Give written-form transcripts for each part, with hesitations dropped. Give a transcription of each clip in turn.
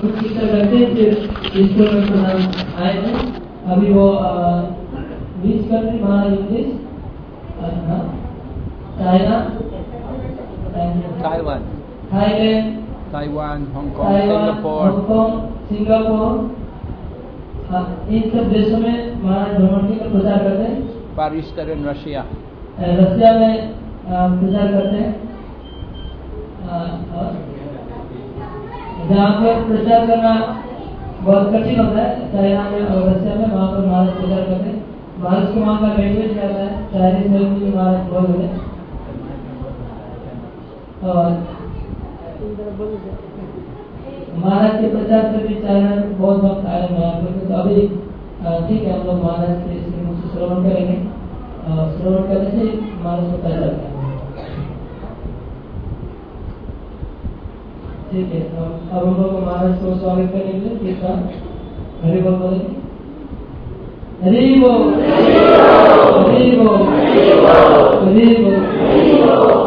कुछ शिक्षा करते हैं, फिर स्कूल में प्रधान आए थे। अभी वो बीच कंट्री वहाँ English, China, Taiwan, Thailand, Taiwan, Hong Kong, Singapore, इन सब देशों में महाराज भ्रमण का प्रचार करते हैं। Far Eastern Russia, रशिया में प्रचार करते हैं। जहाँ पर प्रचार करना बहुत कठिन होता है, चाइना में और रशिया में, वहाँ पर महाराज प्रचार करते हैं। महाराज को वहाँ का लैंग्वेज आता है, चाइनीज लैंग्वेज महाराज बोलते हैं। और महाराज के प्रचार से भी चाइना में बहुत भक्त आए हैं यहाँ पर। तो अभी ठीक है, हम लोग महाराज के इसके मुझसे श्रवण करेंगे। श्रवण करने से महाराज को पता चलता है। ठीक है, अब हम लोग महाराज को स्वागत करने के लिए कीर्तन हरि बोल बोलेंगे। हरि बोल, हरि बोल, हरि बोल।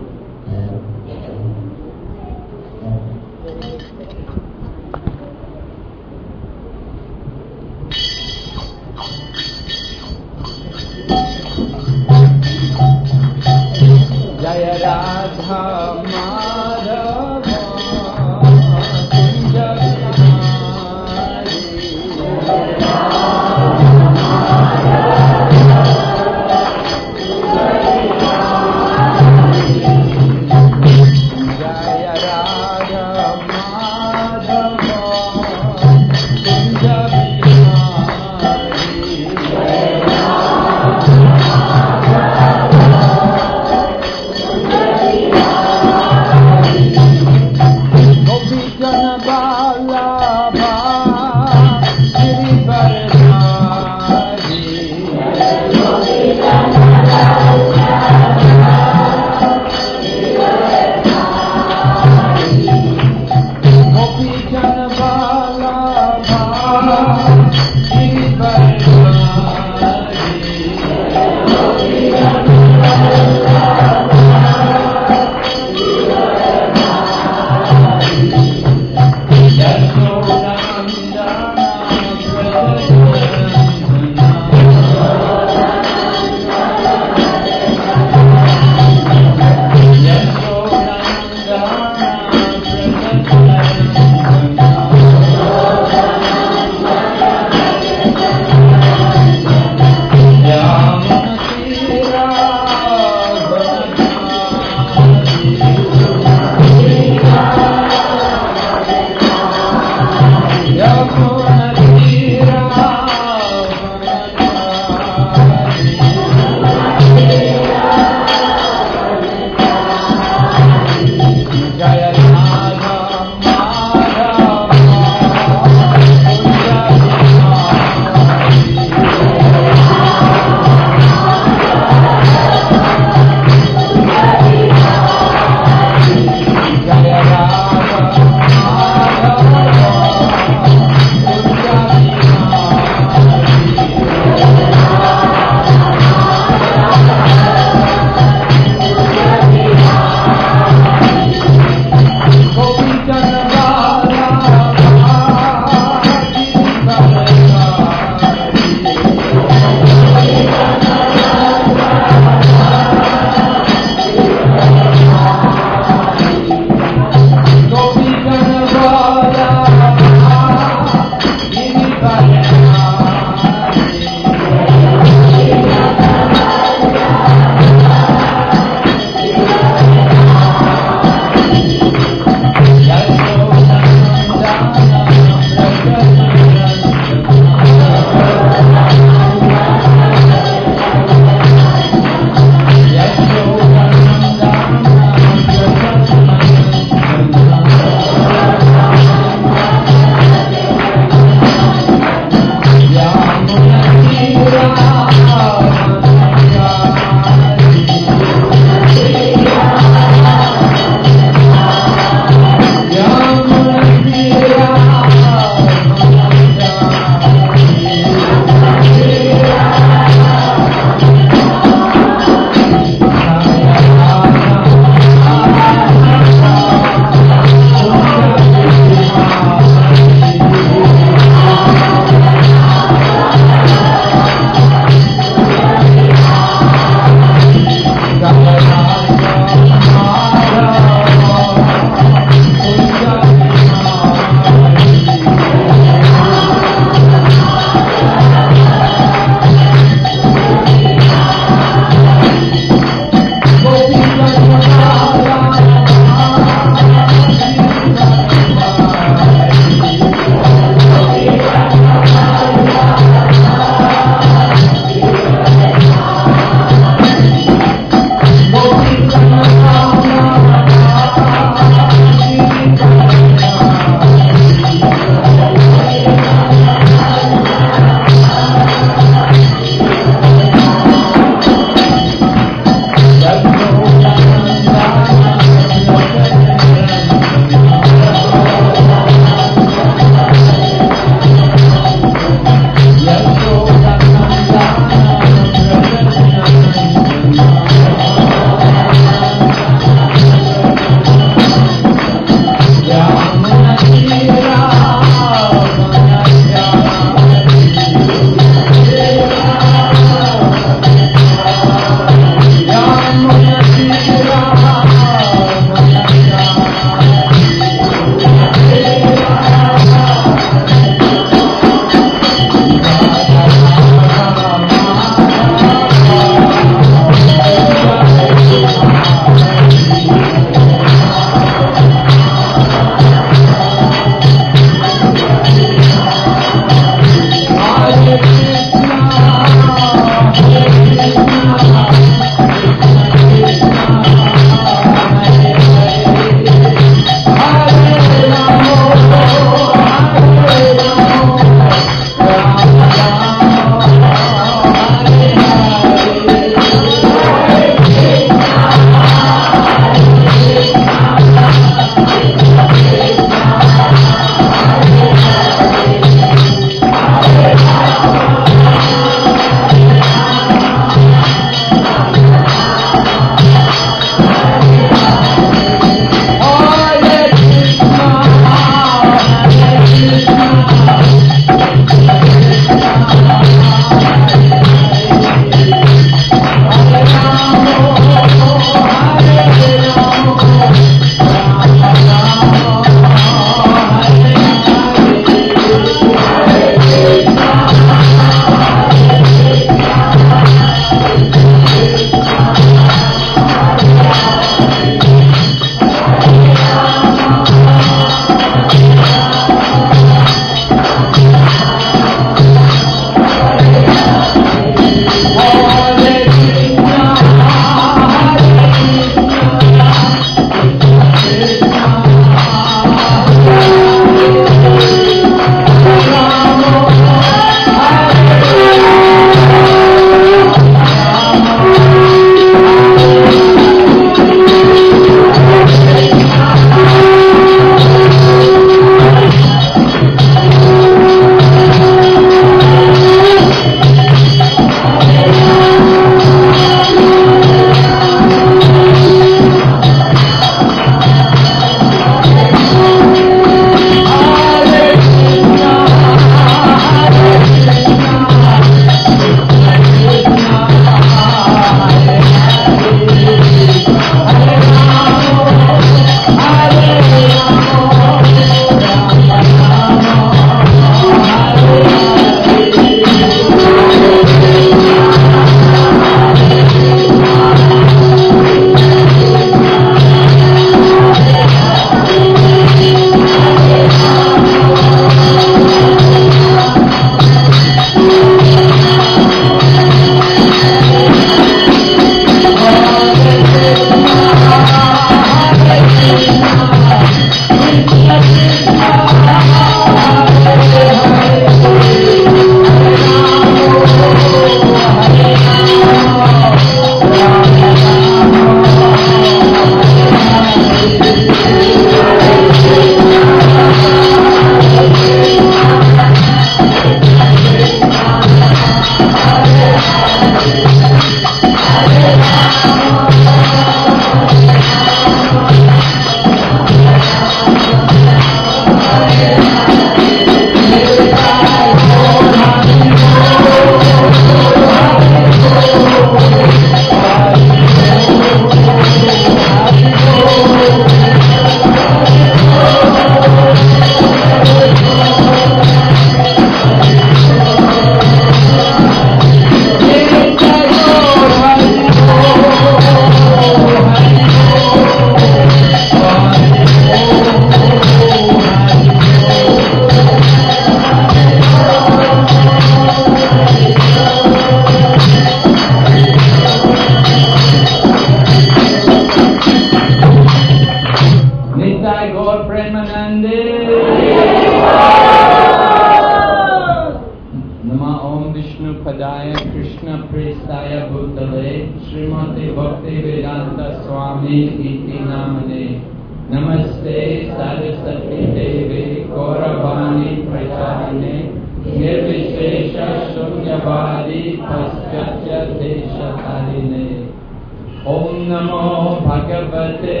Bhutale Srimati Bhaktivedanta Swami Iti Namane Namaste Saraswati Devi Gauravani Pracharine Nirvishesha Shunyavadi Paschatya Deshatarine Om Namo Bhagavate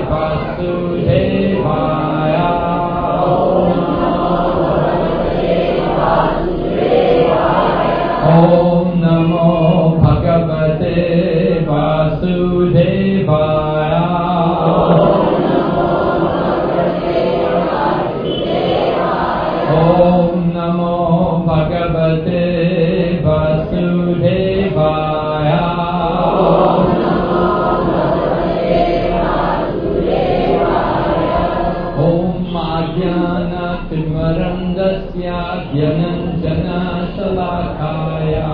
Vasudevaya Om Namo Bhagavate Vasudevaya Om Namo Bhagavate Vasudevaya Ajnana-timirandasya Dhyananjana Shalakaya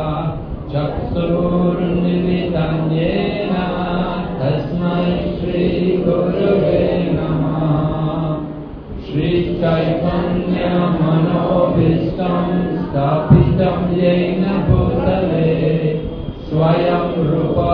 Chakshur-militanyena Tasmai Shri Gurave Namah Shri Chaitanya Manobhishtam Sthapitam Yena Bhutale Swayam Rupa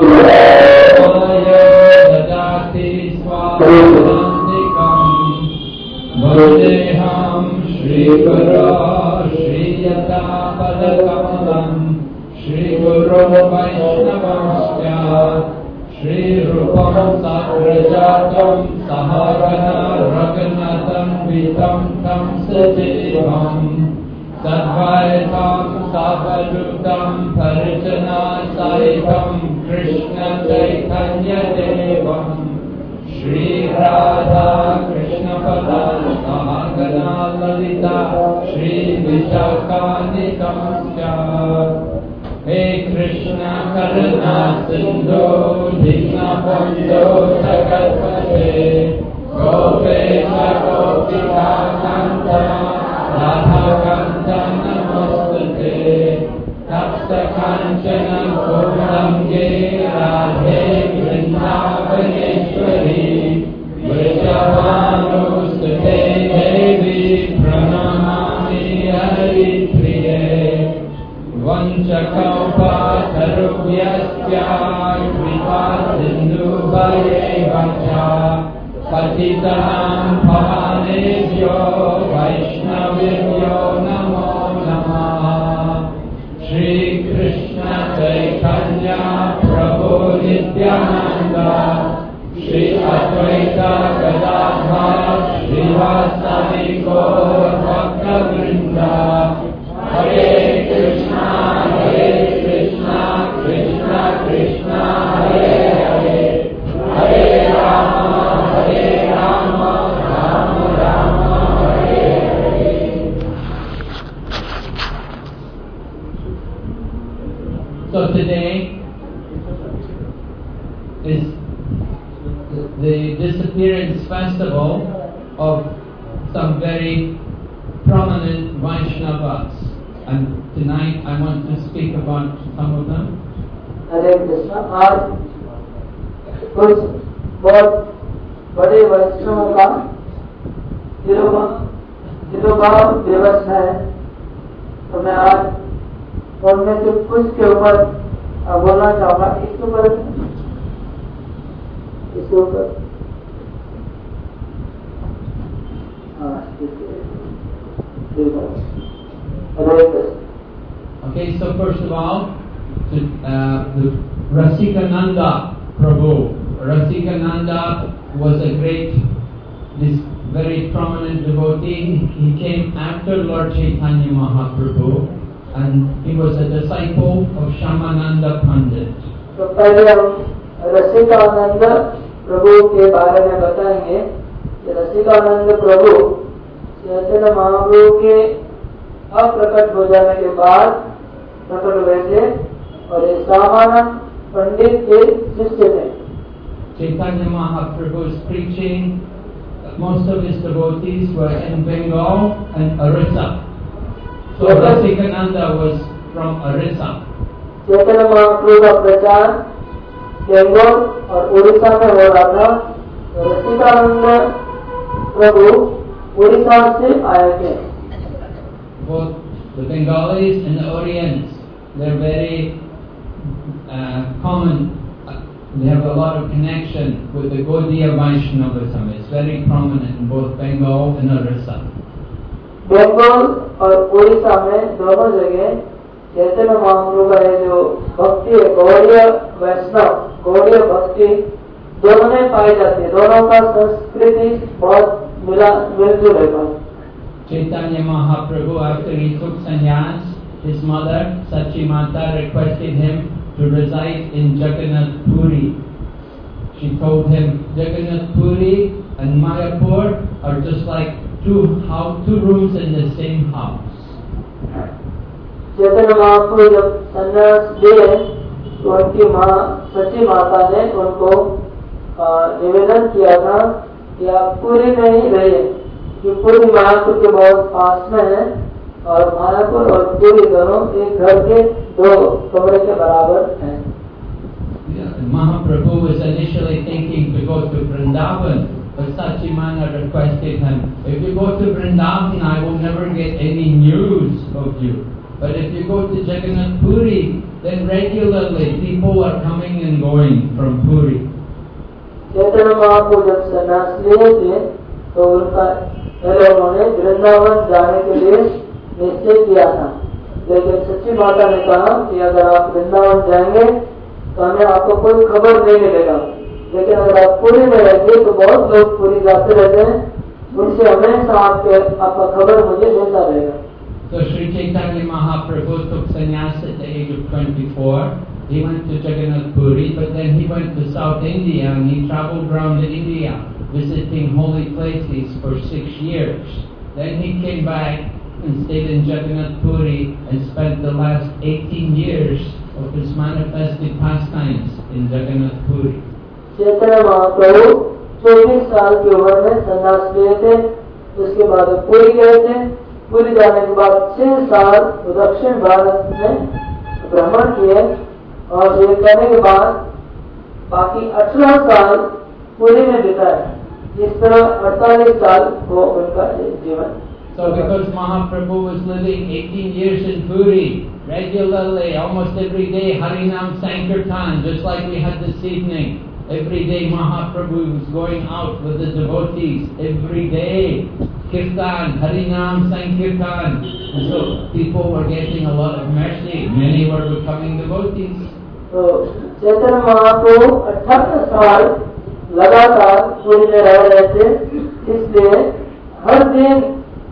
Dadati Swahantikam Vandeham Shri Guru Shri Yata Padakamalam Shri Guru Vaishnavamsya Shri Rupam Sakrajatam Sahagana Raghunatam Vitam Tam Sajivam Sadvaitam Savadutam Parijana Sahitam Krishna Chaitanya Devam Shri Radha Krishna Pada Sahagana Lalita Shri Vishakanikamsya He Krishna Karuna Sindhu Dinabandhu Jagatpate Gopesha Gopika Kanta Radha Kanta Namastate Tapsa Kanchana Gaurange Radhe Vrindavaneshwari Vrishabhanustate Devi Pranamami Hari Priye Vanchakalpa Tarubhyasya Kripa Sindhu Bhayevaccha Patitanam Pavanebhyo Vaishnavibhyo Namo Namah Shri Krishna Chaitanya Prabhu Nityananda Shri Advaita Gadadhar Srivasadi Gaur Bhakta Vrinda Hare Krishna Krishna Krishna Hare Hare Hare Rama Rama Rama Hare Hare. So today is the disappearance festival of some very prominent Vaishnavas, and tonight I want to speak about some of them. हरे कृष्ण। आज कुछ बहुत बड़े वैष्णवों का तिरुभाव दिवस है, तो मैं आज उनमें से कुछ के ऊपर बोलना चाहूँगा। इसके ऊपर Okay, so first of all, the Rasikananda Prabhu. Rasikananda was a this very prominent devotee. He came after Lord Chaitanya Mahaprabhu, and he was a disciple of Shamananda Pandit. तो पहले हम रसिकानंद प्रभु के बारे में बताएंगे कि रसिकानंद प्रभु चैतन्य महाप्रभु के अप्रकट हो जाने के बाद प्रकट हुए थे और ये सामानंद पंडित के शिष्य थे। Chaitanya Mahaprabhu's preaching, most of his devotees were in Bengal and Orissa. So Rasikananda was from Orissa. Chaitanya Mahaprabhu का प्रचार बंगाल और उड़ीसा में हो रहा था। रसिकानंद प्रभु उड़ीसा से आए थे। Both the Bengalis and the Orients, they're very common. They have a lot of connection with the Gaudiya Vaishnavism. It's very prominent in both Bengal and Orissa. Bengal और उड़ीसा में दोनों जगह चैतन्य महाप्रभु का ये जो भक्ति है गौड़ीय वैष्णव गौड़ीय भक्ति दोनों में पाई जाती है। दोनों का संस्कृति बहुत मिलजुल है। Chaitanya Mahaprabhu, after he took sannyas, his mother Sachi Mata requested him to reside in Jagannath Puri. She told him Jagannath Puri and Mayapur are just like two rooms in the same house. Chaitanya Mahaprabhu जब संन्यास लिए तो उनकी माँ सची माता ने उनको निवेदन किया था कि आप पुरी में ही रहिए, कि पुरी मायापुर के बहुत पास में है और मायापुर और पुरी दोनों एक घर के दो कमरे के बराबर हैं। Mahaprabhu was initially thinking to go to Vrindavan, but Sachimana requested him, if you go to Vrindavan, I will never get any news of you. But if you go to Jagannath Puri, then regularly people are coming and going from Puri. Chaitanya Mahaprabhu जब संन्यास लिए थे तो उनका पहले उन्होंने वृंदावन जाने के लिए निश्चय किया था, लेकिन सच्ची माता ने कहा कि अगर आप वृंदावन जाएंगे तो हमें आपको कोई खबर नहीं मिलेगा, लेकिन अगर आप पुरी में रहेंगे तो बहुत लोग पुरी जाते रहते हैं, उनसे हमेशा आपका खबर मुझे मिलता रहेगा। So Sri Chaitanya Mahaprabhu took sannyas at the age of 24. He went to Jagannath Puri, but then he went to South India and he travelled around India visiting holy places for 6 years. Then he came back and stayed in Jagannath Puri and spent the last 18 years of his manifested pastimes in Jagannath Puri. Chaitanya Mahaprabhu 24 साल की उम्र में संन्यास लिए थे, उसके बाद पुरी गए थे। पुरी जाने के बाद 6 साल दक्षिण भारत में भ्रमण किए और ये करने के बाद बाकी 18 साल पुरी में बिताए। इस तरह 48 साल वो उनका जीवन। So because Mahaprabhu was living 18 years in Puri, regularly, almost every day, Harinam Sankirtan, just like we had this evening. Every day Mahaprabhu was going out with the devotees, every day. Kirtan, Harinam Sankirtan. And so people were getting a lot of mercy. Many were becoming devotees. तो चैतन्य महाप्रभु 18 साल लगातार पुरी में रह रहे थे, इसलिए हर दिन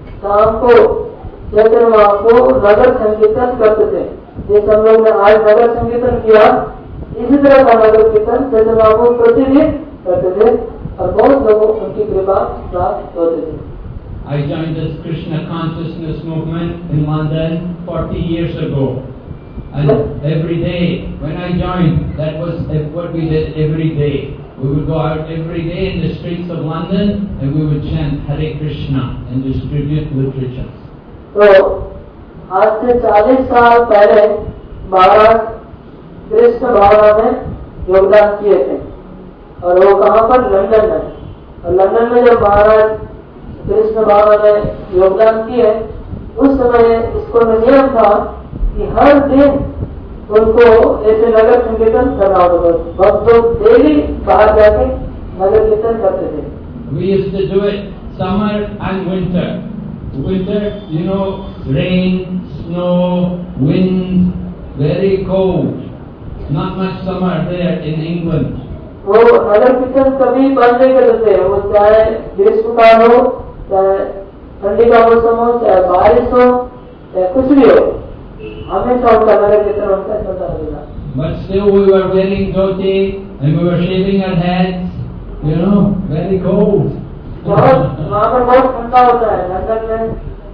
शाम को चैतन्य महाप्रभु नगर संकीर्तन करते थे। जिस हम लोग ने आज नगर संकीर्तन किया, इसी तरह का नगर कीर्तन चैतन्य महाप्रभु प्रतिदिन करते थे और बहुत लोगों उनकी कृपा प्राप्त होते थे। I joined this Krishna consciousness movement in London 40 years ago. And every day, when I joined, that was what we did every day. We would go out every day in the streets of London and we would chant Hare Krishna and distribute literature. तो आज से 40 साल पहले महाराज कृष्ण भावना में योगदान किए थे और वो कहाँ पर? लंदन में। और लंदन में जब महाराज कृष्ण भावना में योगदान किए, उस समय इसको नियम था कि हर दिन उनको ऐसे नगर संकीर्तन करना होता था। भक्त लोग डेली बाहर जाके नगर कीर्तन करते थे। We used to do it summer and winter. Winter, you know, rain, snow, wind, very cold. Not much summer there in England. वो नगर कीर्तन कभी बंद नहीं कर देते, वो चाहे ग्रीष्मकाल हो, चाहे ठंडी का मौसम हो, चाहे बारिश हो, चाहे कुछ भी हो, हमेशा उनका नगर कीर्तन उनका चलता रहेगा। But still we were wearing dhoti and we were shaving our heads, you know, very cold. वहाँ पर बहुत ठंडा होता है लंदन में।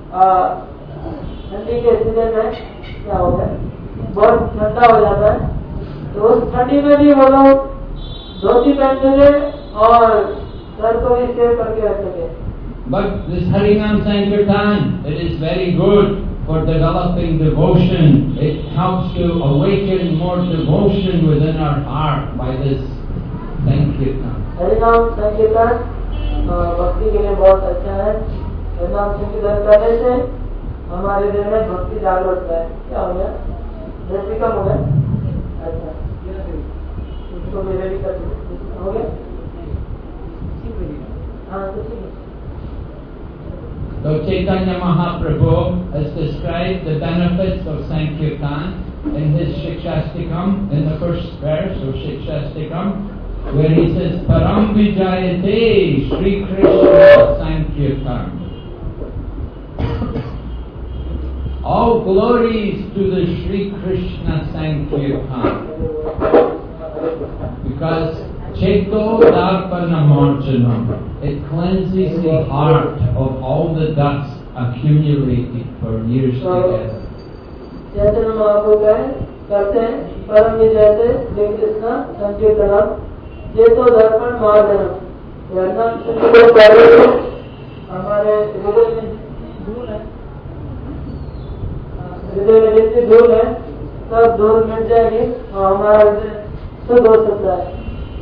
ठंडी के सीजन में क्या होता है, बहुत ठंडा हो जाता है, तो उस ठंडी में भी वो लोग धोती पहनते थे और सर को भी शेव करके रखते थे। But this Harinam Sankirtan, it is very good for developing devotion. It helps to awaken more devotion within our heart by this Sankirtan. हरिनाम संकीर्तन भक्ति के लिए बहुत अच्छा है। हरिनाम संकीर्तन करने से हमारे दिल में भक्ति जागृत है। क्या हो गया? दृष्टि कम हो गया। अच्छा, इसको भी रेडी कर दो। हो गया? हाँ तो ठीक है। So Chaitanya Mahaprabhu has described the benefits of Sankirtan in his Shikshastikam, in the first verse of Shikshastikam, where he says, Param Vijayate Shri Krishna Sankirtan. All glories to the Shri Krishna Sankirtan. Because Cheto Darpana Marjanam, it cleanses the heart of all the dust accumulated for years together. Chaitanya Mahaprabhu करते हैं परम विजयते श्री कृष्ण संकीर्तनम चेतो दर्पण मार्जनम। वर्णन से पहले हमारे हृदय में धूल है, हृदय में जितनी धूल है सब धूल मिट जाएगी और हमारा हृदय शुद्ध हो सकता है।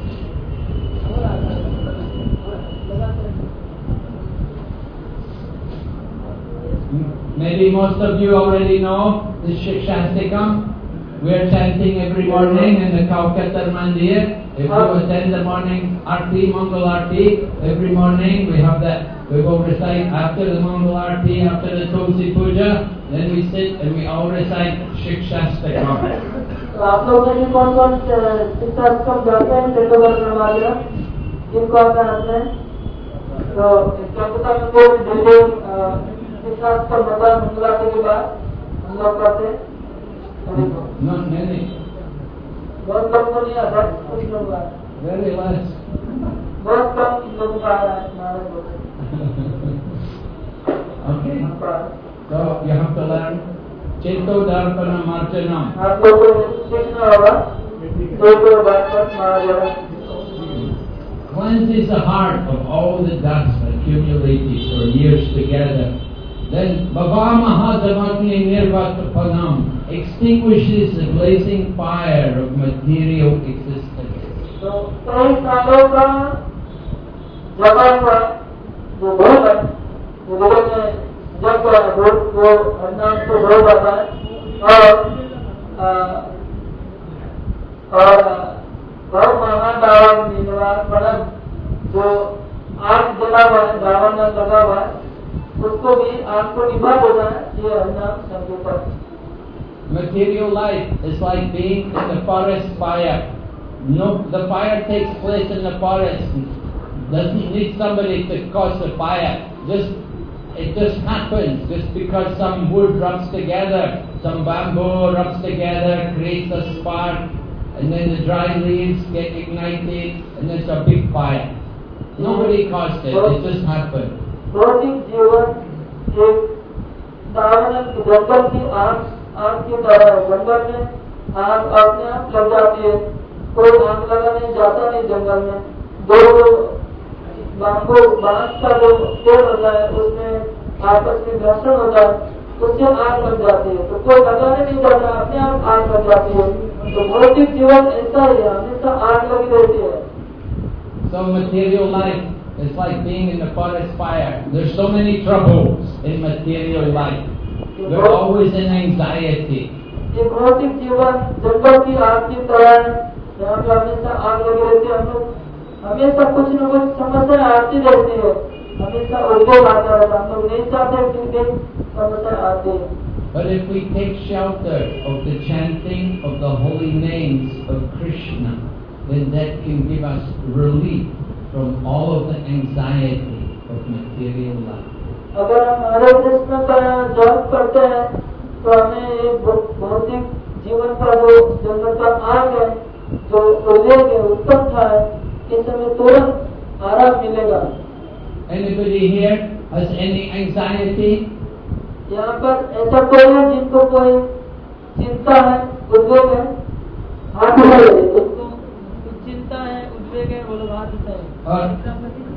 Maybe most of you already know the Shikshastikam. We are chanting every morning in the Calcutta Mandir. If you attend the morning Arti, Mangal Arti, every morning we have that. We will recite after the Mangal Arti, after the Tulsi Puja, then we sit and we all recite Shikshastikam. तो आप लोग में भी कौन-कौन शिक्षास्तिकम जाते हैं चेतोदर्पण मार्जनम, इनको आप जानते हैं? तो कलकत्ता में कोई दिल्ली शिक्षास्तिकम मतलब मंगलारती के बाद हम लोग करते हैं। Not many. बहुत कम को नहीं आता, कुछ लोग आए। Very less. बहुत कम लोग आ रहे हैं हमारे लोग। Okay. So you have to learn Cheto Darpana Marjanam. आप लोगों को सीखना होगा चेतो दर्पण मार्जनम। Cleanses the heart of all the dust accumulated for years together. Then Bhavamaha Dhamatni Nirvatapanam extinguishes the blazing fire of material existence. तो कई सालों का जमा हुआ जो धूल है, जो लोगों में जब धूल वो हरनाम से धो जाता है और बहुत महंगा दावन निर्वाण पड़न जो आग जला हुआ है, दावन में लगा हुआ है, उसको भी आग को निभा देता है। ये हरनाम संकीर्तन। Material life is like being in the forest fire. No, the fire takes place in the forest. Doesn't need somebody to cause the fire. It just happens. Just because some wood rubs together, some bamboo rubs together, creates a spark, and then the dry leaves get ignited, and there's a big fire. Nobody caused it. It just happened. भौतिक जीवन एक दावन जंगल की आग की तरह है। जंगल में आग अपने आप लग जाती है, कोई आग लगाने जाता नहीं जंगल में। दो बांबू बांस का जो पेड़ होता है उसमें आपस में घर्षण होता है, उससे आग लग जाती है। तो कोई लगाने नहीं जाता, अपने आप आग लग जाती है। तो भौतिक जीवन ऐसा ही है, हमेशा आग लगी रहती है। So material life is like being in the forest fire. There's so many troubles in material life. We're always in anxiety. ये भौतिक जीवन जंगल की आग की तरह है, यहाँ पे हमेशा आग लगी रहती है। हम लोग हमेशा कुछ न कुछ समस्या आती रहती है, हमेशा उद्योग आता रहता है। हम लोग नहीं चाहते कि भी समस्या आती है। But if we take shelter of the chanting of the holy names of Krishna, then that can give us relief from all of the anxiety of material life. अगर हम हरे कृष्ण का जप करते हैं तो हमें एक भौतिक जीवन का जो जन्म का आग है, जो उद्वेग है, उत्कंठा है, इस समय तुरंत आराम मिलेगा। Anybody here has any anxiety? यहाँ पर ऐसा कोई है जिनको कोई चिंता है, उद्वेग है? हाथ उठाइए। जिसको चिंता है, उद्वेग है, वो लोग हाथ उठाइए।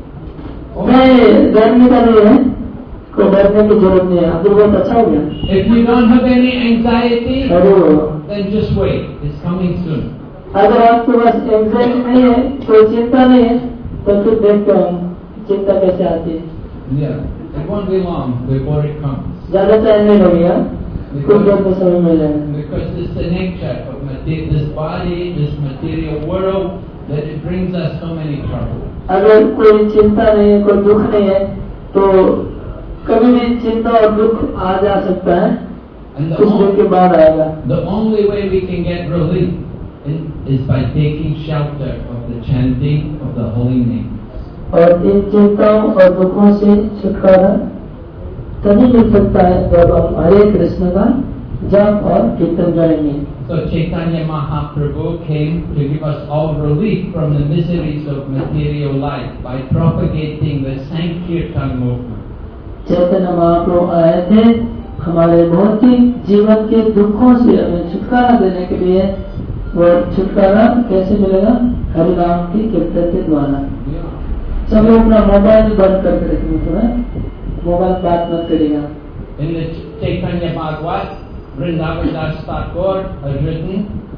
नहीं, डरने का नहीं है, कोई डरने की जरूरत नहीं है। आप बहुत अच्छा हो गया। If you don't have any anxiety, then just wait. It's coming soon. अगर आपके पास एंजाइटी नहीं है, कोई चिंता नहीं है, तो फिर देखते हैं चिंता कैसे आती है। Yeah, it won't be long before it comes. ज्यादा टाइम नहीं लगेगा, कुछ देर में समय मिल जाएगा। Because it's the nature of material this body, this material world, that it brings us so many trouble. अगर कोई चिंता नहीं है, कोई दुख नहीं है, तो कभी भी चिंता और दुख आ जा सकता है, And कुछ दिन के बाद आएगा। the only way we can get relief is by taking shelter of the chanting of the holy name. और इन चिंताओं और दुखों से छुटकारा तभी मिल सकता है जब हम हरे कृष्ण का जप और कीर्तन करेंगे। So Chaitanya Mahaprabhu came to give us all relief from the miseries of material life by propagating the Sankirtan movement. Chaitanya Mahaprabhu आए थे हमारे भौतिक जीवन के दुखों से हमें छुटकारा देने के लिए। वो छुटकारा कैसे मिलेगा? हरिनाम की कीर्तन के द्वारा। सब लोग अपना मोबाइल बंद करके रखेंगे, थोड़ा मोबाइल बात मत करेगा। In the Chaitanya Bhagavat, Vrindavan Das Thakur has written,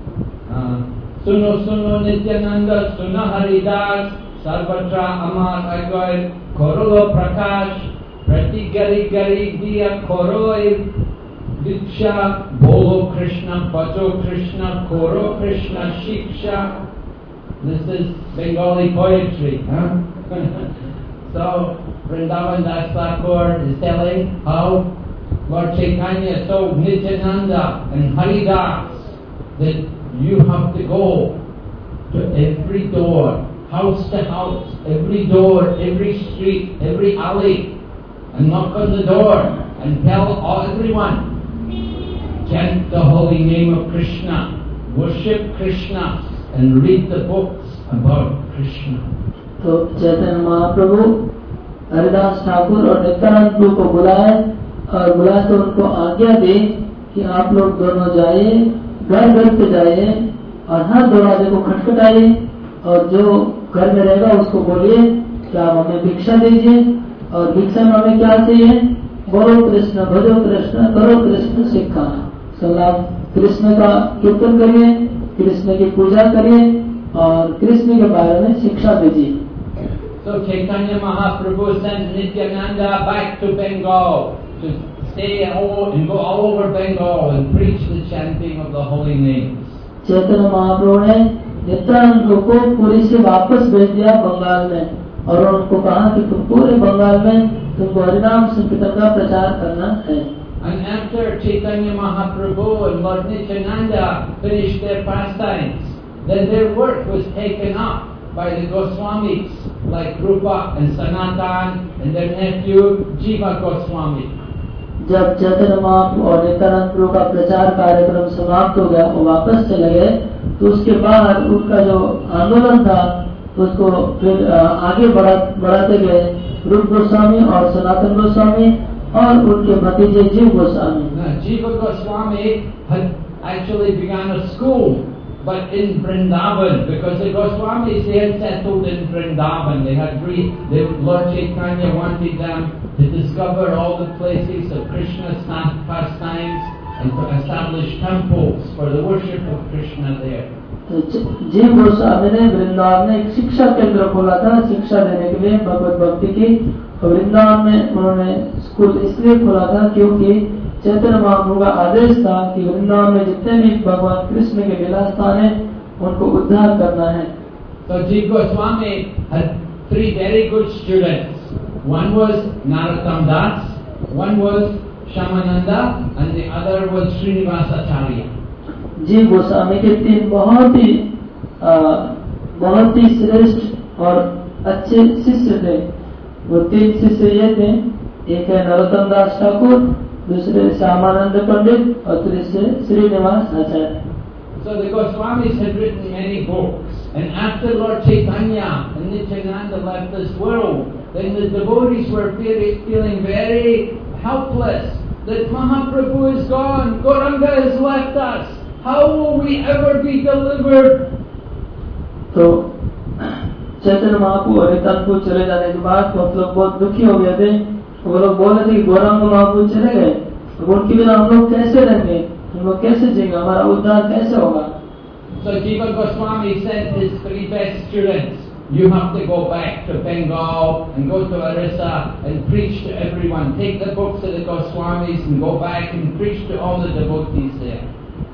Suno Suno Nityananda Suna Haridas Sarvatra Amar Agoy Korolo Prakash Prati Gari Gari Diya Koroi Diksha Bolo Krishna Bhajo Krishna Koro Krishna Shiksha. This is Bengali poetry. So Vrindavan Das Thakur is telling how Lord Chaitanya told Nityananda and Haridas that you have to go to every door, house to house, every door, every street, every alley, and knock on the door and tell everyone, chant the holy name of Krishna, worship Krishna, and read the books about Krishna. तो चैतन्य महाप्रभु हरिदास ठाकुर और नित्यानंद प्रभु को बुलाए और बुलाए तो उनको आज्ञा दी कि आप लोग दोनों जाइए, घर घर पे जाइए और हर दरवाजे को खटखटाइए और जो घर में रहेगा उसको बोलिए कि आप हमें भिक्षा दीजिए और भिक्षा में हमें क्या चाहिए? बोलो कृष्ण, भजो कृष्ण, करो कृष्ण शिक्षा। सलाम कृष्ण का कीर्तन करिए, कृष्ण की पूजा करिए और कृष्ण के बारे में शिक्षा दीजिए। So Chaitanya Mahaprabhu sent Nityananda back to Bengal to stay and go all over Bengal and preach the chanting of the holy names. Chaitanya Mahaprabhu ने नित्यानंद को पुरी से वापस भेज दिया बंगाल में और उनको कहा कि तुम पूरे बंगाल में तुमको हरिनाम संकीर्तन का प्रचार करना है। And after Chaitanya Mahaprabhu and Lord Nityananda finished their pastimes, then their work was taken up by the Goswamis like Rupa and Sanatan and their nephew Jiva Goswami. जब चैतन्य महाप्रभु और नित्यानंद प्रभु का प्रचार कार्यक्रम समाप्त हो गया, वो वापस चले गए, तो उसके बाद उनका जो आंदोलन था उसको फिर आगे बढ़ाते गए रूप गोस्वामी और सनातन गोस्वामी और उनके भतीजे जीव Goswami. Jiva Goswami had actually begun a school, but in Vrindavan, because the Goswamis, they had settled in Vrindavan. They had Lord Chaitanya wanted them to discover all the places of Krishna's pastimes and to establish temples for the worship of Krishna there. जीव गोस्वामी ने वृंदावन में एक शिक्षा केंद्र खोला था शिक्षा देने के लिए भगवत भक्ति की। वृंदावन में उन्होंने स्कूल इसलिए खोला था क्योंकि चैतन्य महाप्रभु का आदेश था कि वृंदावन में जितने भी भगवान कृष्ण के लीला स्थान है उनको उद्धार करना है। So Jiva Goswami had 3 very good students. One was Narottam Das, one was Shamananda, and the other was Srinivasacharya. जीव गोस्वामी के 3 बहुत ही श्रेष्ठ और अच्छे शिष्य थे। वो 3 शिष्य ये थे, एक है नरोत्तम दास ठाकुर, दूसरे श्यामानंद पंडित और तीसरे श्रीनिवास आचार्य। So the Goswamis had written many books, and after Lord Chaitanya and Nityananda left this world, then the devotees were feeling very helpless that Mahaprabhu is gone, Gauranga has left us. How will we ever be delivered? तो चैतन्य महाप्रभु और नित्यानंद चले जाने के बाद बहुत लोग बहुत दुखी हो गए थे। वो लोग बोल रहे थे कि गौरांग महाप्रभु चले गए, अब उनके बिना हम लोग कैसे रहेंगे, हम लोग कैसे जिएंगे, हमारा उद्धार कैसे होगा। So Jiva Goswami sent his 3 best students. You have to go back to Bengal and go to Orissa and preach to everyone. Take the books of the Goswamis and go back and preach to all the devotees there.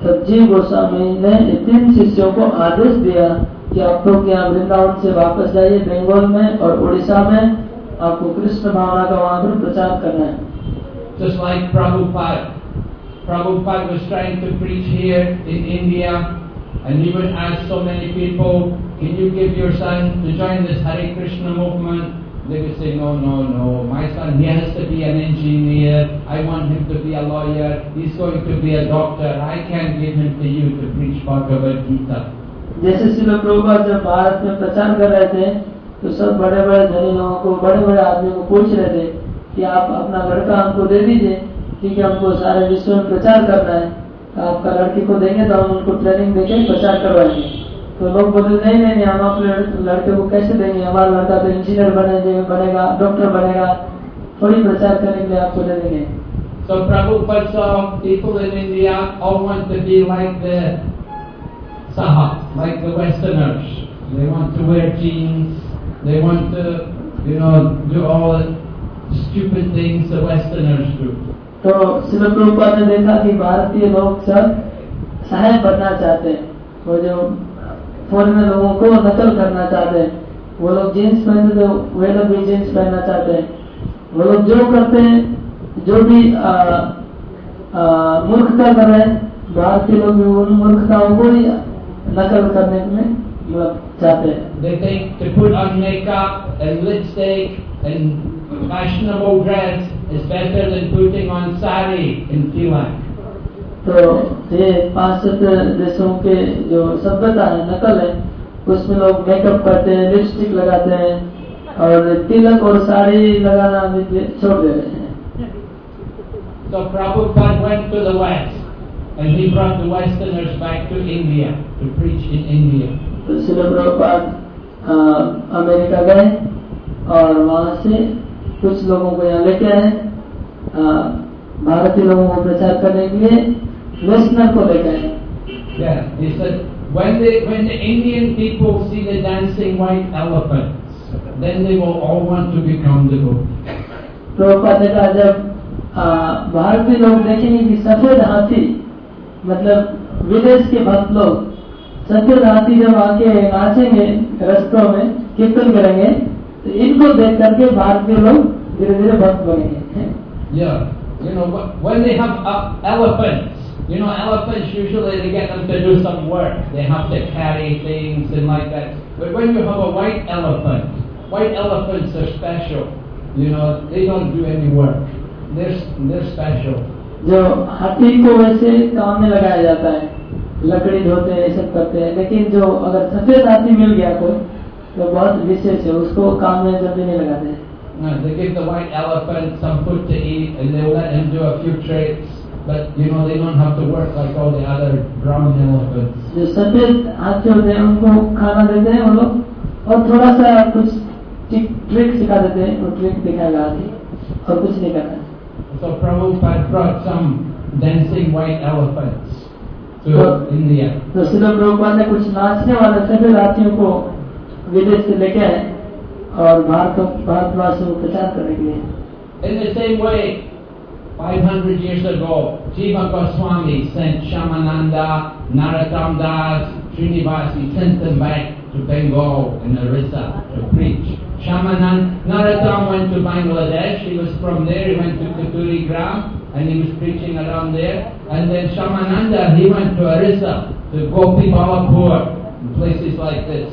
तब जीव गोस्वामी ने 3 शिष्यों को आदेश दिया कि आप लोग यहाँ वृंदावन से वापस जाइए बंगाल में और उड़ीसा में, आपको कृष्ण भावना का वहां पर प्रचार करना है। Just like Prabhupada was trying to preach here in India, and he would ask so many people, can you give your son to join this Hare Krishna movement? They would say, no, my son, he has to be an engineer, I want him to be a lawyer, he's going to be a doctor, I can't give him to you to preach Bhagavad Gita. जैसे श्रील प्रभुपाद जब भारत में प्रचार कर रहे थे तो सब बड़े बड़े धनी लोगों को, बड़े बड़े आदमियों को पूछ रहे थे कि आप अपना लड़का हमको दे दीजिए, ठीक है, हमको सारे विश्व में प्रचार करना है, आपका लड़की को देंगे तो हम उनको ट्रेनिंग देके प्रचार करवाएंगे। तो लोग बोले नहीं, हम अपने लड़के को कैसे देंगे, हमारा लड़का तो इंजीनियर बनेगा, डॉक्टर बनेगा, थोड़ी प्रचार करने के लिए आपको दे देंगे। So Prabhupada saw people in India all want to be like the Sahab, like the Westerners. They want to wear jeans, they want to, do all the stupid things the Westerners do. तो श्रील प्रभुपाद ने देखा कि भारतीय लोग सब साहेब बनना चाहते हैं, वो जो फॉरेनर लोगों को नकल करना चाहते हैं, वो लोग जीन्स पहनते तो वे लोग भी जीन्स पहनना चाहते हैं, वो लोग जो करते हैं, जो भी मूर्खता कर रहे हैं, भारतीय लोग भी उन मूर्खताओं को ही नकल करने में चाहते हैं। They think to put on makeup and lipstick and fashionable dress is better than putting on sari and tilak. तो ये पाश्चात्य देशों के जो सभ्यता है, नकल है, उसमें लोग मेकअप करते हैं, लिपस्टिक लगाते हैं और तिलक और साड़ी लगाना भी छोड़ दे रहे हैं। So Prabhupada went to the West and he brought the Westerners back to India to preach in India. तो श्रील प्रभुपाद अमेरिका गए और वहाँ से कुछ लोगों को यहाँ लेके आए, भारतीय लोगों को प्रचार करने के लिए वेस्टर्नर को लेके आए। Yeah, he said when the Indian people see the dancing white elephants, then they will all want to become devotees. Prabhupada ने कहा जब भारतीय लोग देखेंगे कि सफेद हाथी, मतलब विदेश के भक्त लोग सफेद हाथी जब आके नाचेंगे रास्तों में, कीर्तन करेंगे, तो इनको देख करके भारतीय लोग धीरे धीरे भक्त बनेंगे। Yeah, when they have elephants, elephants usually they get them to do some work. They have to carry things and like that. But when you have a white elephants are special. They don't do any work. They're special. जो हाथी को वैसे काम में लगाया जाता है, लकड़ी धोते हैं, ये सब करते हैं, लेकिन जो अगर सफेद हाथी मिल गया कोई तो बहुत विशेष है, उसको काम में जल्दी नहीं लगाते हैं। They give the white elephant some food to eat and they let him do a few tricks, but they don't have to work like all the other brown elephants. जो सफेद हाथी होते हैं उनको खाना देते हैं वो लोग और थोड़ा सा कुछ ट्रिक सिखा देते हैं, वो ट्रिक दिखाएगा हाथी और कुछ नहीं करना। So Prabhupada brought some dancing white elephants to India. तो श्रील प्रभुपाद ने कुछ नाचने वाले सफेद हाथियों को विदेश से लेके आए और भारतवासियों को प्रचार करने के लिए। In the same way, 500 years ago, Jiva Goswami sent Shamananda, Narottam Das, Srinivas, he sent them back to Bengal and Orissa to preach. Narottam went to Bangladesh, he was from there, he went to Katuri Gram and he was preaching around there. And then Shamananda, he went to Orissa, to Gopi Balapur, places like this.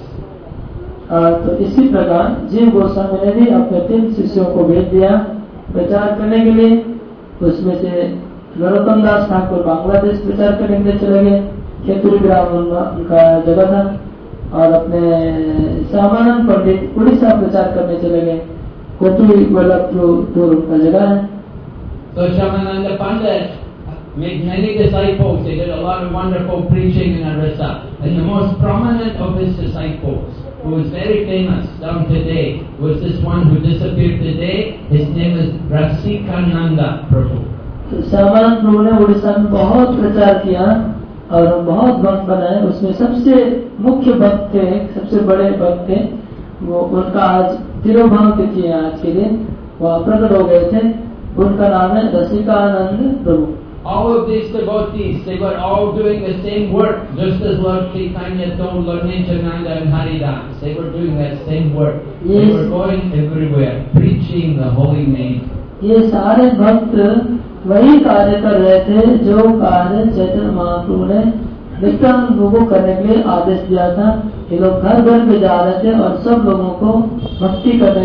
तो इसी प्रकार जीव गोस्वामी ने भी अपने 3 शिष्यों को भेज दिया प्रचार करने के लिए। उसमें से नरोत्तम दास ठाकुर बांग्लादेश प्रचार करने के लिए चले गए, खेतुरी ग्राम उनका जगह था, और अपने श्यामानंद पंडित उड़ीसा प्रचार करने चले गए, कोटुरी वल्लभपुर उनका जगह है। So Shamananda Pandit made many disciples. He did a lot of wonderful preaching in Orissa, and the most prominent of his disciples, who was very famous down today, was this one who disappeared today. His name is Rasikananda Prabhu. Shyamanand प्रभु ने उड़ीसा में बहुत प्रचार किया और बहुत भक्त बनाए। उसमें सबसे मुख्य भक्त थे, सबसे बड़े भक्त थे वो, उनका आज तिरुभाव तिथि है आज के दिन, वह प्रकट हो गए थे। उनका नाम है रसिकानंद प्रभु। all of these devotees, they were all doing the same work, just as Lord Chaitanya told Lord Nityananda and Haridas. They were doing that same work. They Yes. were going everywhere, preaching the holy name. ये सारे भक्त वही कार्य कर रहे थे जो कार्य चैतन्य महाप्रभु ने नित्यानंद को करने के लिए आदेश दिया था। ये लोग घर घर में जा रहे थे और सब लोगों को भक्ति करने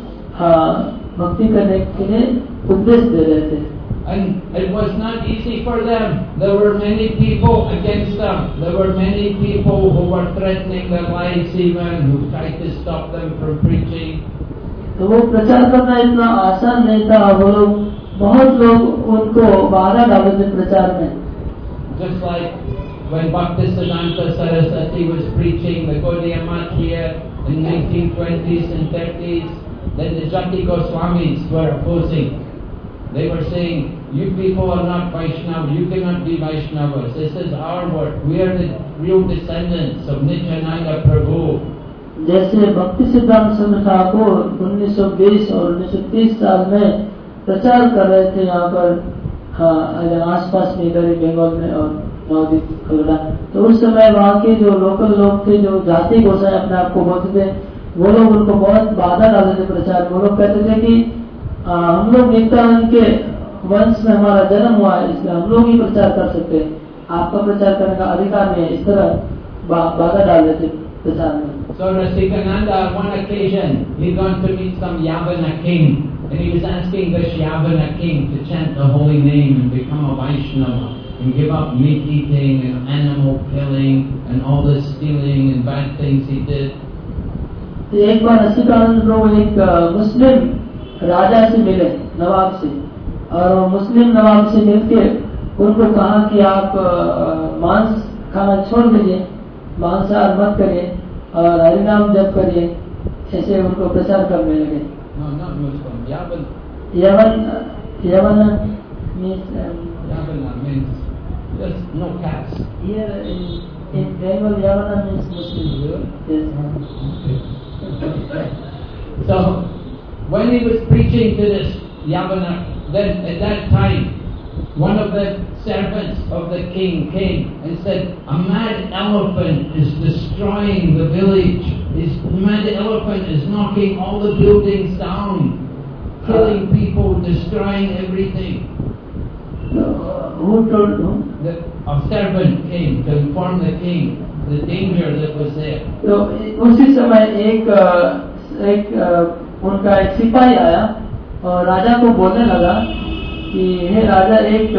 के लिए उपदेश दे रहे थे। And it was not easy for them. There were many people against them. There were many people who were threatening their lives even, who tried to stop them from preaching. तो वो प्रचार करना इतना आसान नहीं था। वो लोग बहुत लोग उनको बाधा डाले थे प्रचार में। Just like when Bhaktisiddhanta Saraswati was preaching the Gaudiya Math here in 1920s and 30s, then the Jati Goswamis were opposing. They were saying, you people are not Vaishnava, you cannot be Vaishnavas. This is our work. We are the real descendants of Nityananda Prabhu. जैसे भक्ति सिद्धांत चंद्र ठाकुर 1920 और 1930 साल में प्रचार कर रहे थे यहाँ पर आसपास में इधर बंगाल में और नवदीप कलरा। तो उस समय वहाँ के जो लोकल लोग थे, जो जाति गोसाई अपने आप को बोलते थे, वो लोग उनको बहुत बाधा डालते थे प्रचार। वो लोग कहते थे कि हम लोग नित्यानंद के वंश में हमारा जन्म हुआ है, इसलिए हम लोग ही प्रचार कर सकते हैं, आपका प्रचार करने का अधिकार नहीं है। इस तरह बाधा डाल देते प्रचार में। So Rasikananda, on one occasion, he'd gone to meet some Yavana king, and he was asking this Yavana king to chant the holy name and become a Vaishnava and give up meat eating and animal killing and all the stealing and bad things he did. तो एक बार रसिकानंद प्रभु एक मुस्लिम राजा से मिले, नवाब से, और मुस्लिम नवाब से मिलके उनको कहा कि आप मांस खाना छोड़ दीजिए, मांसाहार मत करिए और हरिनाम जप करिए। ऐसे उनको प्रचार करने लगे। No, not Muslim. यवन means Yavana means just no caste. here in Bengal Yavana means Muslim. Yes. So when he was preaching to this Yavana, then at that time, one of the servants of the king came and said, a mad elephant is destroying the village. This mad elephant is knocking all the buildings down, killing people, destroying everything. Who told whom? A servant came to inform the king the danger that was there. तो उसी समय एक उनका एक सिपाही आया और राजा को बोलने लगा कि हे राजा, एक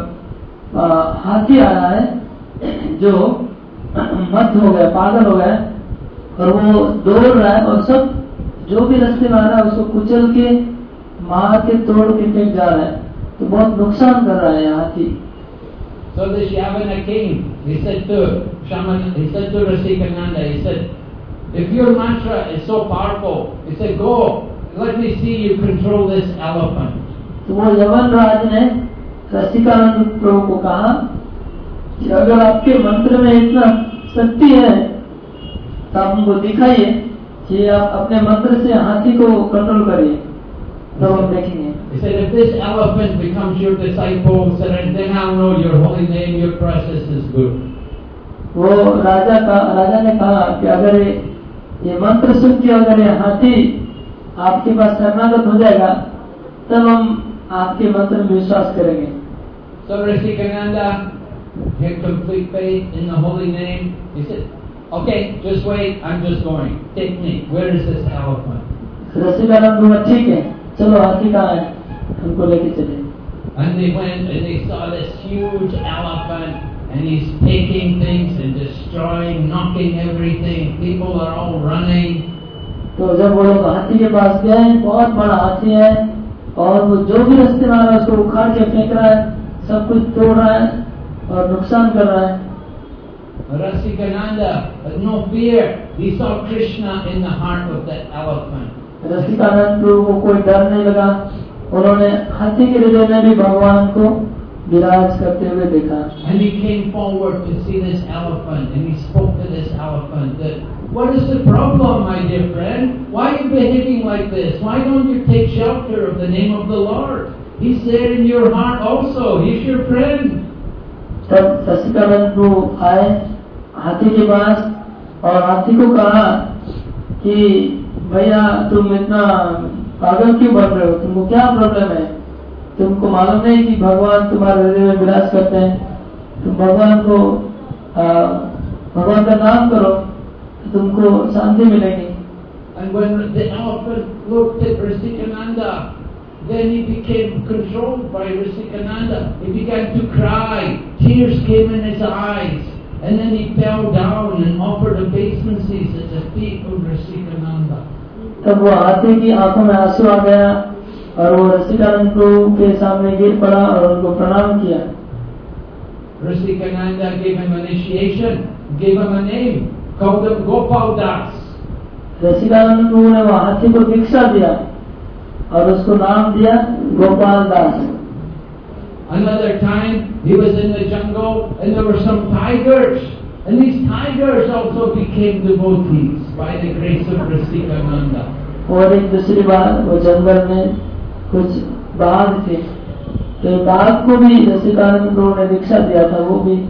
हाथी आया है जो मत हो गया, पागल हो गया, और वो दौड़ रहा है और सब जो भी रास्ते में आ रहा है उसको कुचल के मार के तोड़ के फेंक जा रहा है। तो बहुत नुकसान कर रहा है हाथी। So this Yavana king, he said to Rasikananda, he said, if your mantra is so powerful, he said, go, let me see you control this elephant. तो वो यवन राज ने रसिकानंद प्रभु को कहा कि अगर आपके मंत्र में इतना शक्ति है तो आप हमको दिखाइए कि आप अपने मंत्र से हाथी को कंट्रोल करिए, तो हम देखेंगे। He said, if this elephant becomes your disciple, then I'll know your holy name, your process is good. वो राजा ने कहा कि अगर ये मंत्र सुन के अगर ये हाथी आपके पास शरणागत हो जाएगा, तब हम आपके मंत्र में विश्वास करेंगे। So Rasikananda had complete faith in the holy name. He said, okay, just wait, I'm just going. Take me. Where is this elephant? Rasikanand बोला ठीक है, चलो हाथी कहाँ है, हमको लेके चले। And they went and they saw this huge elephant and he's taking things and destroying, knocking everything. People are all running. तो जब वो लोग हाथी के पास गए, बहुत बड़ा हाथी है और वो जो भी रास्ते में आ रहा है उसको उखाड़ के फेंक रहा है, सब कुछ तोड़ रहा है और नुकसान कर रहा है। Rasikananda had no fear. He saw Krishna in the heart of that elephant. Rasikanand प्रभु को कोई डर नहीं लगा। उन्होंने हाथी के हृदय में भी भगवान को विराज करते हुए देखा। And he came forward to see this elephant and he spoke to this elephant that, what is the problem, my dear friend? Why are you behaving like this? Why don't you take shelter of the name of the Lord? He's there in your heart also. He's your friend. तब शशिकानंद प्रभु आए हाथी के पास और हाथी को कहा कि भैया तुम इतना पागल क्यों बन रहे हो, तुमको क्या प्रॉब्लम है? तुमको मालूम नहीं कि भगवान तुम्हारे हृदय में विराज करते हैं? तुम भगवान का नाम करो तो तुमको शांति मिलेगी। And when the elephant looked at Rasikananda, then he became controlled by Rasikananda. He began to cry. Tears came in his eyes. And then he fell down and offered obeisances at the feet of Rasikananda. तब वो हाथी की आंखों में आंसू आ गया और वो रसिकानंद प्रभु के सामने गिर पड़ा और उनको प्रणाम किया। Rasikananda gave him initiation, gave him a name, called him Gopal Das. Rasikanand प्रभु ने वो हाथी को दीक्षा दिया और उसको नाम दिया Gopal Das. Another time he was in the jungle and there were some tigers, and these tigers also became devotees by the grace of Rasikananda. और एक दूसरी बार वो जंगल में कुछ बाघ थे, तो बाघ को भी रसिकानंद प्रभु ने दीक्षा दिया था, वो भी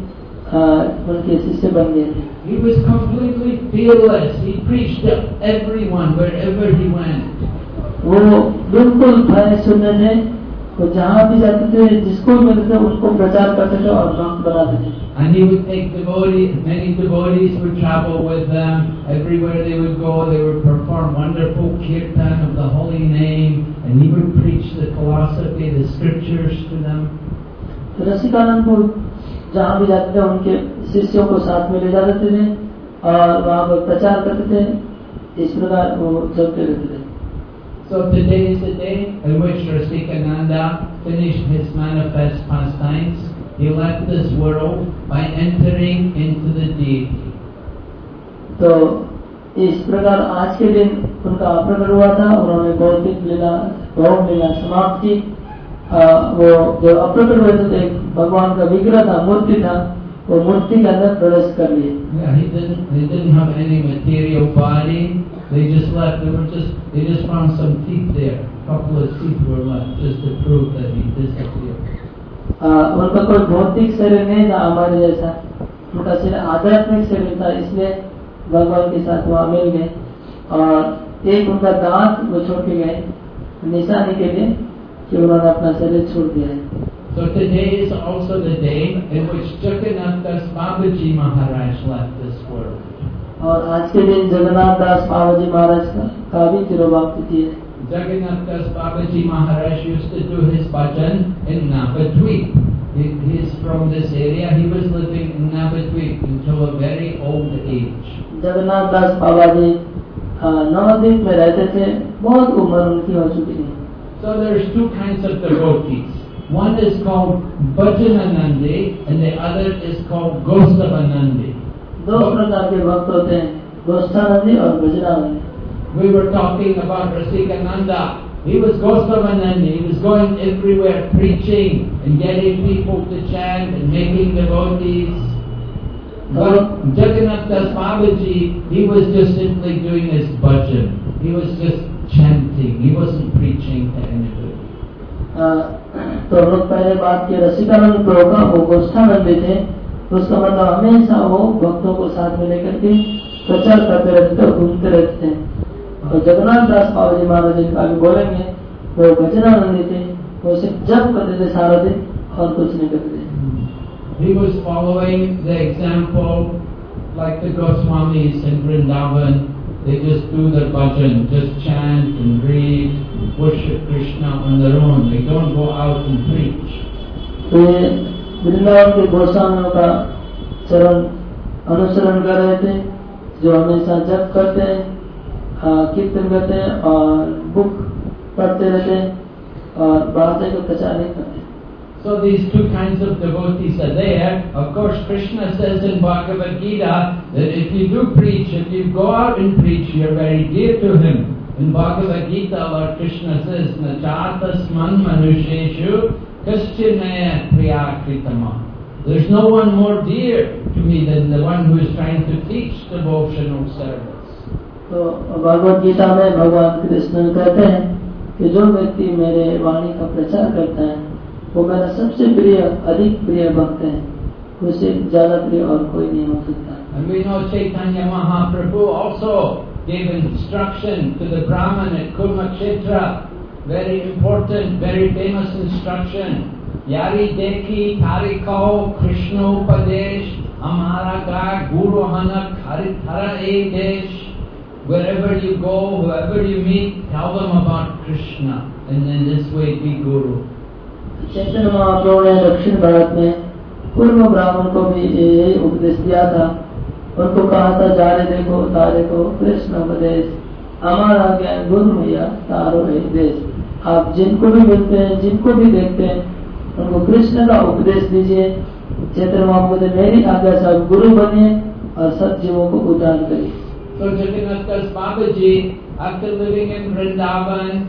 उनके शिष्य बन गए थे। He was completely fearless. He preached to everyone wherever he went. वो बिल्कुल भय शून्य थे, वो जहाँ भी जाते थे जिसको भी मिलते थे उनको प्रचार करते थे और भक्त बनाते थे। And he would take devotees, many devotees would travel with them. Everywhere they would go, they would perform wonderful kirtan of the holy name, and he would preach the philosophy, the scriptures to them. तो रसिकानंद प्रभु जहाँ भी जाते थे उनके शिष्यों को साथ में ले जाते थे और वहाँ पर प्रचार करते थे। इस प्रकार वो चलते रहते थे। So today is the day in which Rasikananda finished his manifest pastimes. He left this world by entering into the deity. तो इस प्रकार आज के दिन उनका प्रकट हुआ था, उन्होंने भौतिक लीला समाप्त की। वो जो अप्रकट हुए थे एक भगवान का विग्रह था, मूर्ति था, वो मूर्ति के अंदर प्रवेश कर लिए। Yeah, they didn't have any material body. They just left. They just found some teeth there. A couple of teeth were left just to prove that he disappeared. उनका कोई भौतिक शरीर नहीं था हमारे जैसा, उनका शरीर आध्यात्मिक शरीर था, इसलिए भगवान के साथ वहाँ मिल गए और एक उनका दांत वो छोड़ के गए निशानी के लिए कि उन्होंने अपना शरीर छोड़ दिया है। So today is also the day in which Jagannath Das Babaji Maharaj left this world. और आज के दिन जगन्नाथ दास बाबाजी महाराज का भी तिरुवाप्ति है। Jagannath Das Babaji Maharaj used to do his bhajan in Navadvip. He is from this area. He was living in Navadvip until a very old age. Jagannath दास बाबाजी नवद्वीप में रहते थे, बहुत उम्र उनकी हो चुकी थी। So there's two kinds of devotees. One is called Bhajananandi and the other is called Gostavanandi. दो प्रकार के भक्त होते हैं, गोष्ठानंदी और भजनानंदी। We were talking about Rasikananda. He was Gostavanandi. He was going everywhere preaching and getting people to chant and making devotees. But Jagannath Das Babaji, he was just simply doing his bhajan. He was just chanting. He wasn't preaching to anybody. तो हम लोग पहले बात की रसिकानंद प्रभु का, वो गोष्ठानंदी थे, उसका मतलब हमेशा वो भक्तों को साथ में लेकर के प्रचार करते रहते थे, घूमते रहते थे। और जगन्नाथ दास बाबाजी महाराज जी का भी बोलेंगे, वो भजनानंदी थे, वो सिर्फ जप करते थे सारा दिन और कुछ नहीं करते थे। He was following the example like the Goswamis in Vrindavan. They just do their bhajan, just chant and read, worship Krishna on their own. They don't go out and preach. तो वृंदावन के गोस्वामियों का चरण अनुसरण कर रहे थे, जो हमेशा जप करते हैं, कीर्तन करते हैं और बुक पढ़ते रहते हैं और बाहर जाकर प्रचार नहीं करते। So these two kinds of devotees are there. Of course, Krishna says in Bhagavad Gita that if you do preach, if you go out and preach, you're very dear to him. In Bhagavad Gita, Lord Krishna says, Nachatasman manusheshu kaschinaya priyakritama. There's no one more dear to me than the one who is trying to teach devotional service. तो भगवद गीता में भगवान कृष्ण कहते हैं कि जो व्यक्ति मेरे वाणी का प्रचार करता है वो मेरा सबसे प्रिय, अधिक प्रिय भक्त है, उससे ज्यादा प्रिय और कोई नहीं हो सकता। And we know Chaitanya Mahaprabhu also gave instruction to the Brahman at Kurukshetra, very important, very famous instruction. Yari dekhi thari kaho Krishna upadesh, amara ga guru hanak haritara e desh. Wherever you go, whoever you meet, tell them about Krishna, and in this way be guru. Chaitanya Mahaprabhu ने दक्षिण भारत में पूर्व ब्राह्मण को भी यही उपदेश दिया था। उनको कहा था, जारे देखो तारे को कृष्ण उपदेश, हमारा ज्ञान गुरु मैया तारो एक देश। आप जिनको भी मिलते हैं, जिनको भी देखते हैं, उनको कृष्ण का उपदेश दीजिए। चैतन्य महाप्रभु ने मेरी आज्ञा से आप गुरु बनिए और सब जीवों को उद्धार करिए। So Jagannath Das Babaji, after living in Vrindavan,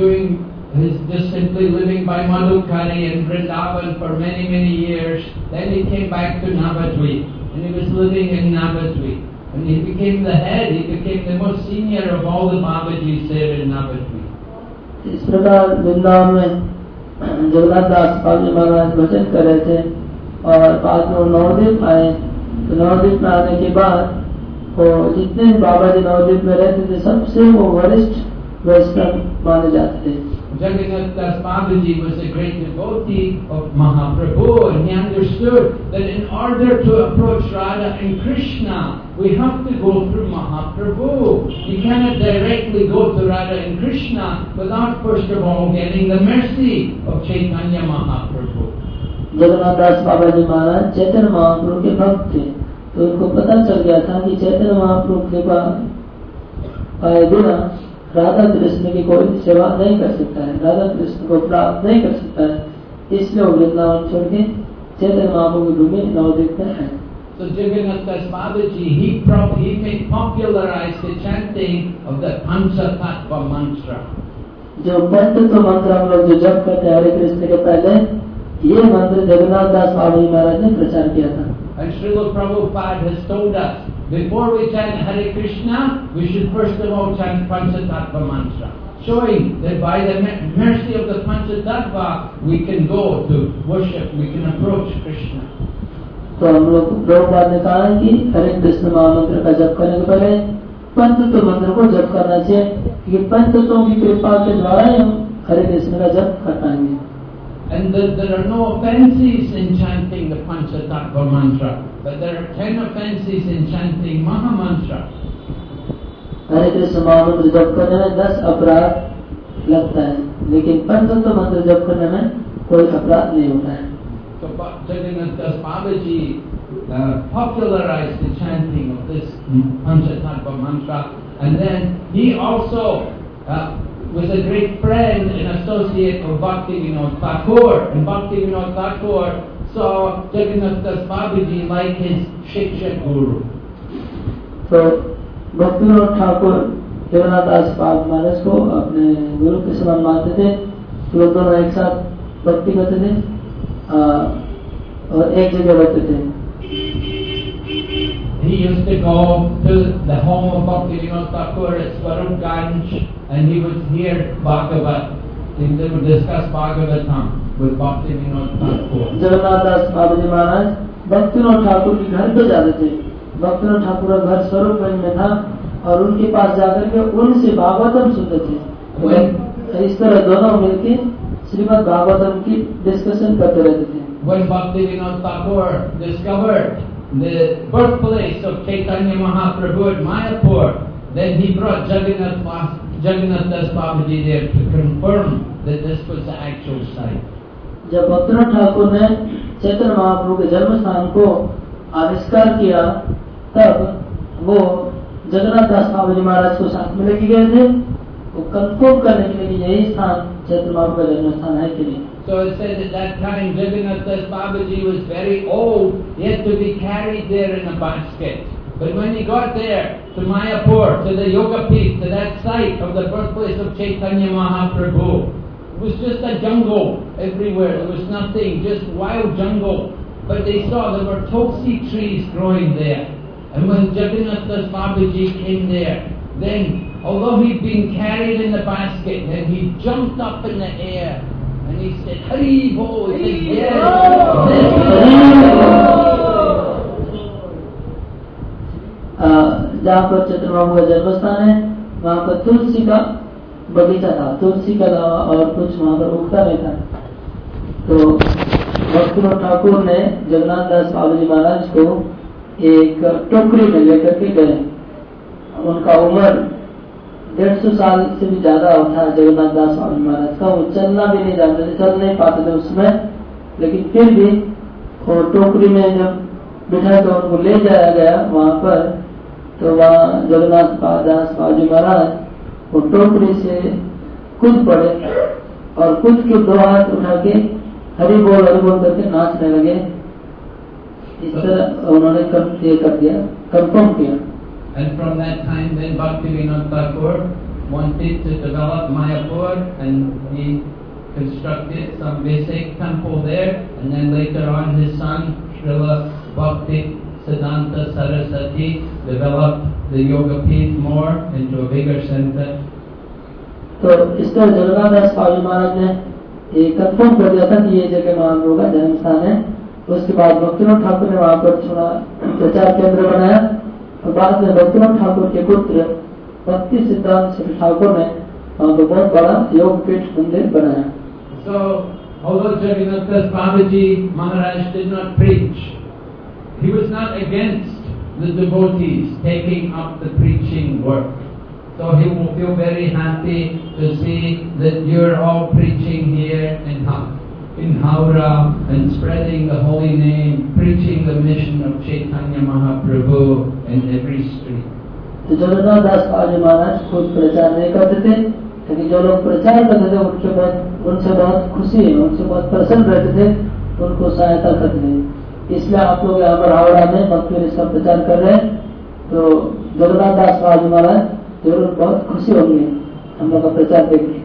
just simply living by Madhukari in Vrindavan for many, many years, then he came back to Navadvip, and he was living in Navadvip. And he became the head, he became the most senior of all the Babajis there in Navadvip. इस प्रकार वृंदावन में जगन्नाथ दास बाबूजी महाराज भजन कर रहे थे और बाद में नवद्वीप आए। तो नवद्वीप में आने के बाद वो जितने बाबा जी नवद्वीप में रहते थे सबसे वो वरिष्ठ वैष्णव माने जाते थे। Jagannath Das Babaji was a great devotee of Mahaprabhu, and he understood that in order to approach Radha and Krishna, we have to go through Mahaprabhu. You cannot directly go to Radha and Krishna without first of all getting the mercy of Chaitanya Mahaprabhu. Jagannath दास बाबा जी महाराज चैतन्य महाप्रभु के भक्त थे, तो उनको पता चल गया था कि चैतन्य महाप्रभु कृपा पाए बिना राधा कृष्ण की कोई सेवा नहीं कर सकता है, राधा कृष्ण को प्राप्त नहीं कर सकता है। इसलिए वो वृंदावन छोड़ के चैतन्य महाप्रभु की भूमि नवद्वीप में है। So Jagannath Das Babaji, he made popularized the chanting of the Panchatattva mantra. जो पंचतत्व मंत्र हम लोग जो जप करते हैं हरे कृष्ण के पहले, ये मंत्र जगन्नाथ दास बाबाजी महाराज ने प्रचार किया था। And Srila Prabhupada has told us, before we chant Hare Krishna, we should first of all chant Panchatattva mantra, showing that by the mercy of the Panchatattva, we can go to worship, we can approach Krishna. तो हम लोग प्रभुपाद ने कहा है कि हरे कृष्ण महामंत्र का जप करने के पहले पंचतत्व मंत्र को जप करना चाहिए, क्योंकि पंचतत्वों की कृपा के द्वारा ही हम हरे कृष्ण का जप कर पाएंगे। And there are no offences in chanting the Panchatattva mantra, but there are 10 offences in chanting Maha mantra. हरे कृष्ण महामंत्र जप करने में 10 अपराध लगता है, लेकिन पंचतत्व मंत्र जप करने में कोई अपराध नहीं होता है। So Jagannath Das Babaji popularized the chanting of this Panchatattva mantra, and then he also was a great friend and associate of Bhakti Vinod Thakur, and Bhakti Vinod Thakur saw Jagannath Das Babaji like his Shiksha Guru. तो भक्ति विनोद ठाकुर जगन्नाथ दास बाबा महाराज को अपने गुरु के समान मानते थे। तो लोग दोनों एक साथ भक्ति करते थे और एक जगह रहते थे। He used to go to the home of Bhakti Vinod Thakur at Swarupganj, and he would hear Bhagavat. They would discuss Bhagavatam with Bhakti Vinod Thakur. Jagannath दास बाबाजी महाराज भक्ति विनोद ठाकुर के घर पे जाते थे। भक्ति विनोद ठाकुर का घर स्वरूपगंज में था और उनके पास जाकर के उनसे भागवतम सुनते थे। इस तरह दोनों मिलके श्रीमद् भागवतम की डिस्कशन करते रहते थे। When Bhakti Vinod Thakur discovered the birthplace of Chaitanya Mahaprabhu at Mayapur, then he brought Jagannath Das Babaji there to confirm that this was the actual site. जब भक्तिनाथ ठाकुर ने चैतन्य महाप्रभु के जन्म स्थान को आविष्कार किया, तब वो जगन्नाथ दास बाबाजी महाराज को साथ में लेके गए थे, वो कंफर्म करने के लिए कि यही स्थान चैतन्य महाप्रभु का जन्म स्थान है कि नहीं। So it says at that time Jagannath Das Babaji was very old, he had to be carried there in a basket. But when he got there to Mayapur, to the Yoga Peeth, to that site of the birthplace of Chaitanya Mahaprabhu, it was just a jungle everywhere. There was nothing, just wild jungle. But they saw there were tulsi trees growing there. And when Jagannath Das Babaji came there, then although he'd been carried in the basket, and he jumped up in the air and he said, Hari Bo, he said, yes. जहाँ पर चैतन्य प्रभु का जन्म स्थान है वहाँ पर तुलसी का बगीचा था, तुलसी का अलावा और कुछ वहाँ पर उगता नहीं था। तो भक्तिविनोद ठाकुर ने जगन्नाथ दास बाबू जी महाराज को एक टोकरी में लेकर के गए। उनका उम्र 150 साल से भी ज्यादा था जगन्नाथ दास बाबू महाराज का। वो चलना भी नहीं जानते थे, चल नहीं पाते थे उसमें, लेकिन फिर भी वो टोकरी में जब बिठा कर उनको ले जाया गया वहाँ पर, तो वहाँ जगन्नाथ दास बाबू जी महाराज वो टोकरी से कूद पड़े और कूद के 2 हाथ उठा के हरि बोल करके नाचने लगे। इस तरह उन्होंने कंफर्म किया। And from that time, then Bhaktivinoda Thakur wanted to develop Mayapur, and he constructed some basic temple there, and then later on his son Srila Bhakti Siddhanta Saraswati developed the Yoga Peeth more into a bigger center. तो इस तरह जगन्नाथ दास बाबू महाराज ने ये confirm कर दिया था कि ये जगह महाप्रभु का जन्म स्थान है। उसके बाद भक्तिविनोद ठाकुर ने वहाँ पर थोड़ा प्रचार केंद्र बनाया और बाद में भक्तिविनोद ठाकुर के पुत्र भक्ति सिद्धांत ठाकुर ने वहाँ पर बहुत बड़ा योग पीठ मंदिर बनाया। So, although Jagannath Das Babaji Maharaj did not preach, he was not against the devotees taking up the preaching work. So he will feel very happy to see that you're all preaching here in Howrah and spreading the holy name, preaching the mission of Chaitanya Mahaprabhu in every street. तो जगन्नाथ दास बाबू महाराज खुद प्रचार नहीं करते थे, लेकिन जो लोग प्रचार करते थे उनसे बहुत खुशी है, उनसे बहुत प्रसन्न रहते थे, उनको सहायता करते थे। इसलिए आप लोग यहाँ पर हावड़ा में भक्ति इसका प्रचार कर रहे हैं, तो जगन्नाथ दास बाबू महाराज जरूर बहुत खुशी होंगे हम लोग का प्रचार देख के।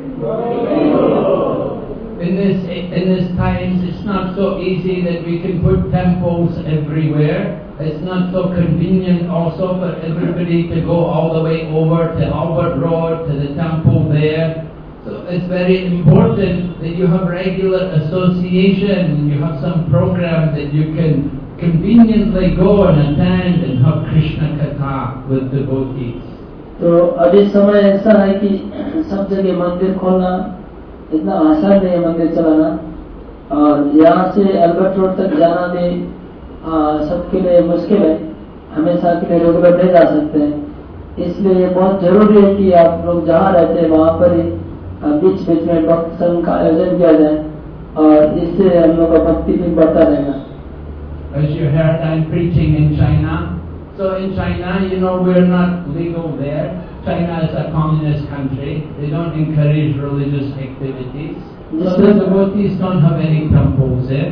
In this times, it's not so easy that we can put temples everywhere. It's not so convenient also for everybody to go all the way over to Albert Road to the temple there. So it's very important that you have regular association and you have some program that you can conveniently go and attend and have Krishna Katha with devotees. तो अभी समय ऐसा है कि सब जगह मंदिर खोलना इतना आसान नहीं है, मंदिर चलाना, और यहाँ से अल्बर्ट रोड तक जाना भी सबके लिए मुश्किल है, हमेशा के लिए रेगुलर नहीं जा सकते हैं। इसलिए ये बहुत जरूरी है कि आप लोग जहाँ रहते हैं वहाँ पर ही बीच बीच में भक्त संघ का आयोजन किया जाए, और इससे हम लोग का भक्ति भी बढ़ता रहेगा। As you heard, I'm preaching in China. So in China, we're not legal there. China is a communist country. They don't encourage religious activities. So the devotees don't have any temples there.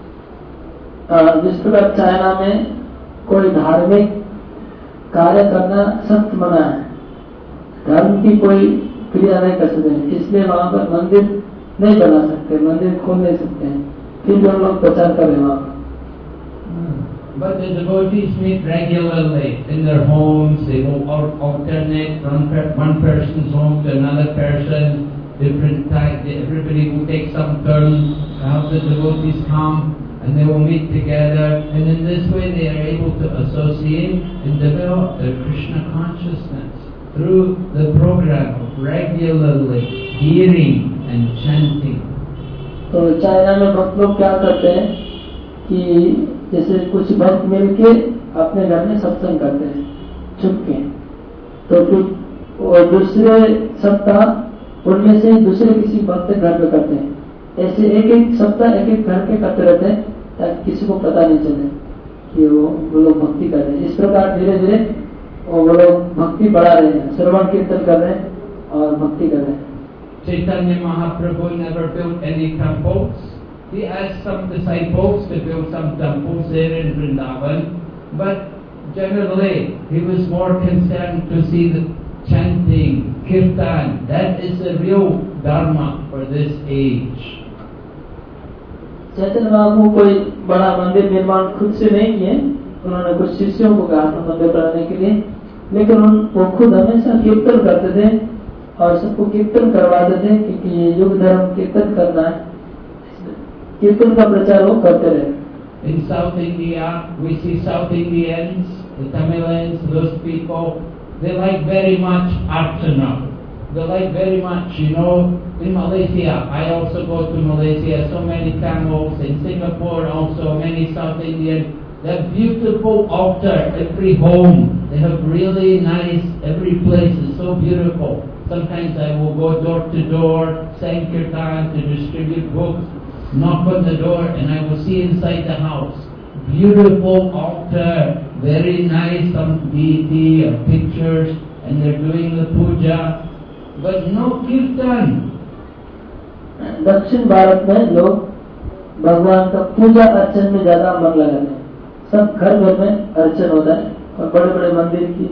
जिस प्रकार China में कोई धार्मिक कार्य करना सख्त मना है, धर्म की कोई क्रिया नहीं कर सकते, इसलिए वहाँ पर मंदिर नहीं बना सकते, मंदिर खोल नहीं सकते हैं, फिर भी हम लोग प्रचार कर रहे हैं वहाँ पर। But the devotees meet regularly in their homes. They will alternate one person's home to another person, different type. Everybody will take some turns to have the devotees come, and they will meet together. And in this way, they are able to associate and develop their Krishna consciousness through the program of regularly hearing and chanting. तो China में भक्त लोग क्या करते हैं कि जैसे कुछ भक्त मिलके अपने घर में सत्संग करते हैं छुप के, तो फिर दूसरे सप्ताह उनमें से दूसरे किसी भक्त के घर में करते हैं। ऐसे एक एक सप्ताह एक एक घर के करते रहते हैं ताकि किसी को पता नहीं चले कि वो लोग भक्ति कर रहे हैं। इस प्रकार धीरे धीरे वो लोग भक्ति बढ़ा रहे हैं, श्रवण कीर्तन कर रहे हैं और भक्ति कर रहे हैं। Chaitanya Mahaprabhu never built any temples. He asked some disciples to build some temples there in Vrindavan, but generally he was more concerned to see the chanting, kirtan. That is the real dharma for this age. Chaitanya Mahaprabhu कोई बड़ा मंदिर निर्माण खुद से नहीं किए, उन्होंने कुछ शिष्यों को कहा था मंदिर बनाने के लिए, लेकिन वो खुद हमेशा कीर्तन करते थे और सबको कीर्तन करवाते थे, क्योंकि ये युग धर्म कीर्तन करना है, कीर्तन का प्रचार वो करते रहे। In South India, we see South Indians, the Tamilians, those people, they like very much Archana. They like very much, in Malaysia. I also go to Malaysia, so many Tamils. In Singapore also, many South Indians. They have beautiful altar, every home. They have really nice, every place is so beautiful. Sometimes I will go door to door, sing kirtan to distribute books, knock on the door, and I will see inside the house. Beautiful altar, very nice, some deity or pictures, and they're doing the puja, but no kirtan. दक्षिण भारत में लोग भगवान का पूजा अर्चन में ज्यादा मन लगाते हैं। सब घर घर में अर्चन होता है और बड़े बड़े मंदिर की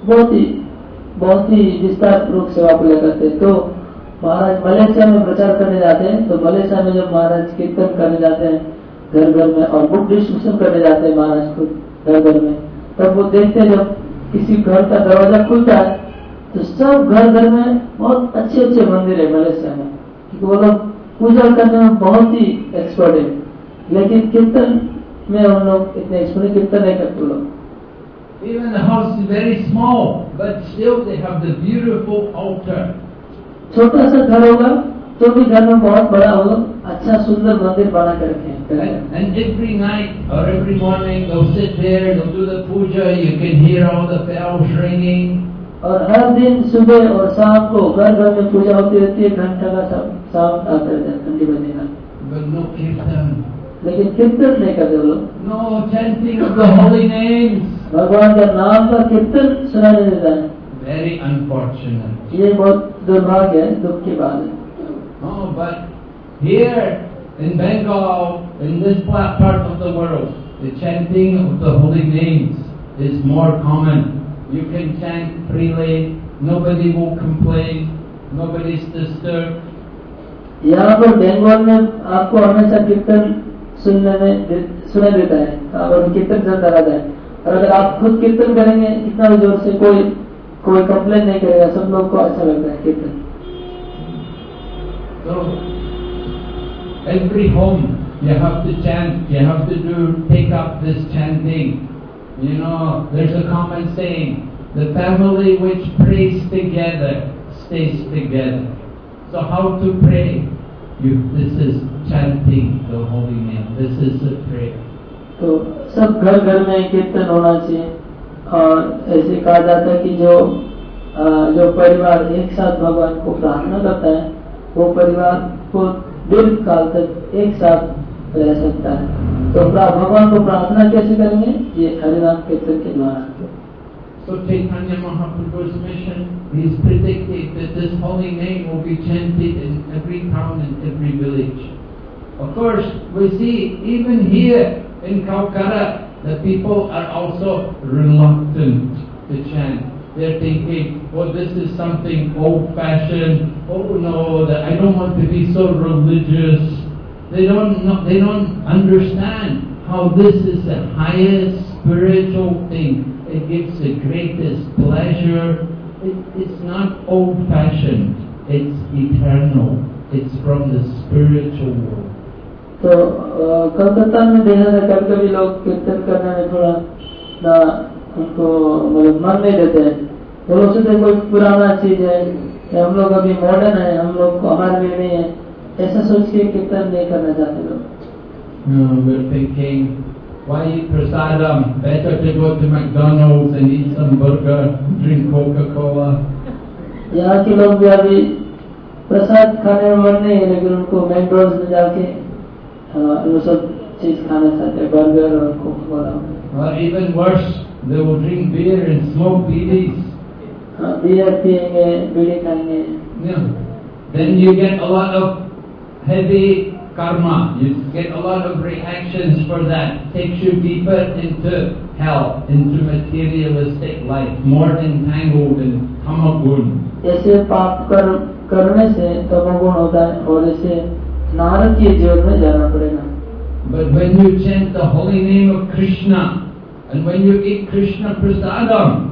बहुत ही विस्तार रूप से वापस करते हैं। तो महाराज मलेशिया में प्रचार करने जाते हैं, तो मलेशिया में जब महाराज कीर्तन करने जाते हैं घर घर में और बुक डिस्ट्रीब्यूशन करने जाते हैं महाराज को घर घर में, तब वो देखते हैं जब किसी घर का दरवाजा खुलता है तो सब घर घर में बहुत अच्छे अच्छे मंदिर है मलेशिया में, क्योंकि वो लोग पूजा करने में बहुत ही एक्सपर्ट है। लेकिन कीर्तन में हम लोग इतने एक्सपर्ट कीर्तन नहीं करते लोग। Even the house is very small, but still they have the beautiful altar. छोटा सा घर होगा तो भी घर में बहुत बड़ा होगा, अच्छा सुंदर मंदिर बना कर रखे हैं। And every night or every morning they'll sit there, they'll do the puja. You can hear all the bells ringing. और हर दिन सुबह और शाम को घर घर में पूजा होती रहती है, घंटा का साउंड आता रहता है, घंटी बजेगा। But no kirtan. लेकिन कीर्तन नहीं करते लोग। No chanting of the holy names. भगवान का नाम का कीर्तन सुना नहीं देता है। Very unfortunate. ये बहुत दुर्भाग्य है, दुख की बात है। Oh, but here in Bengal, in this part of the world, the chanting of the holy names is more common. You can chant freely, nobody will complain, nobody is disturbed. यहाँ पर बंगाल में आपको हमेशा कीर्तन सुना देता है और कीर्तन चलता रहता है, और अगर आप खुद कीर्तन करेंगे कितना भी जोर से कोई कंप्लेन नहीं करेगा, सब लोग को अच्छा लगता है कीर्तन। So every home you have to chant, you have to take up this chanting. There's a common saying, the family which prays together stays together. So how to pray? This is chanting the holy name. This is the prayer. तो सब घर घर में कीर्तन होना चाहिए, और ऐसे कहा जाता है कि जो परिवार एक साथ भगवान को प्रार्थना करता है वो परिवार को दीर्घ काल तक एक साथ रह सकता है। तो भगवान को प्रार्थना कैसे करेंगे? ये हरिनाम कीर्तन के द्वारा। So Chaitanya Mahaprabhu's mission, he is predicting that this holy name will be chanted in every town and every village. Of course, we see even here in Calcutta, the people are also reluctant to chant. They're thinking, oh, this is something old-fashioned. Oh no, I don't want to be so religious. They don't understand how this is the highest spiritual thing. It gives the greatest pleasure. It's not old-fashioned. It's eternal. It's from the spiritual world. तो कलकत्ता में देखा था कभी लोग कीर्तन करने में थोड़ा ना उनको मतलब मन नहीं देते हैं। वो लोग सोचते कोई पुराना चीज है, हम लोग अभी मॉडर्न है, हम लोग को हमारे लिए नहीं है, ऐसा सोच के कीर्तन नहीं करना चाहते लोग। We're thinking, why eat prasadam? Better to go to McDonald's and eat some burger, drink Coca-Cola. यहाँ के लोग भी अभी प्रसाद खाने में मन नहीं है, लेकिन उनको मैकडॉनल्ड्स में जाके वो सब चीज खाना चाहते हैं, बर्गर और Coca Cola. Or even worse, they will drink beer and smoke bidis. Beer पिएंगे, बीड़ी खाएंगे। Then you get a lot of heavy karma. You get a lot of reactions for that. Takes you deeper into hell, into materialistic life, more entangled in tamagun. ऐसे पाप करने से तमोगुण होता है और ऐसे नारकीय जीवन में जाना पड़ेगा। But when you chant the holy name of Krishna and when you eat Krishna prasadam,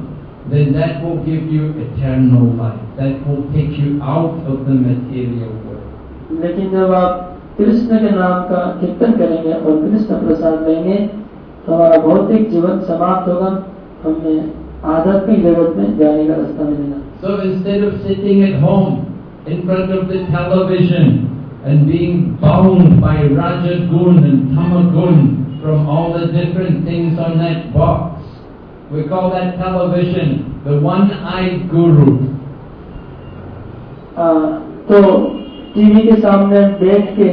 then that will give you eternal life. That will take you out of the material world. लेकिन जब आप कृष्ण के नाम का कीर्तन करेंगे और कृष्ण प्रसाद लेंगे तो हमारा भौतिक जीवन समाप्त होगा, हमें आध्यात्मिक जगत में जाने का रास्ता मिलेगा। So instead of sitting at home in front of the television and being bound by Rajagun and Tamagun from all the different things on that box, we call that television the one-eyed guru. तो TV के सामने बैठ के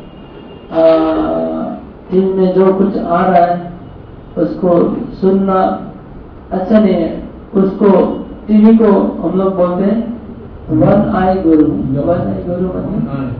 TV में जो कुछ आ रहा है उसको सुनना अच्छा नहीं है। उसको टीवी को हम लोग बोलते हैं वन आई गुरु। वन आई गुरु मतलब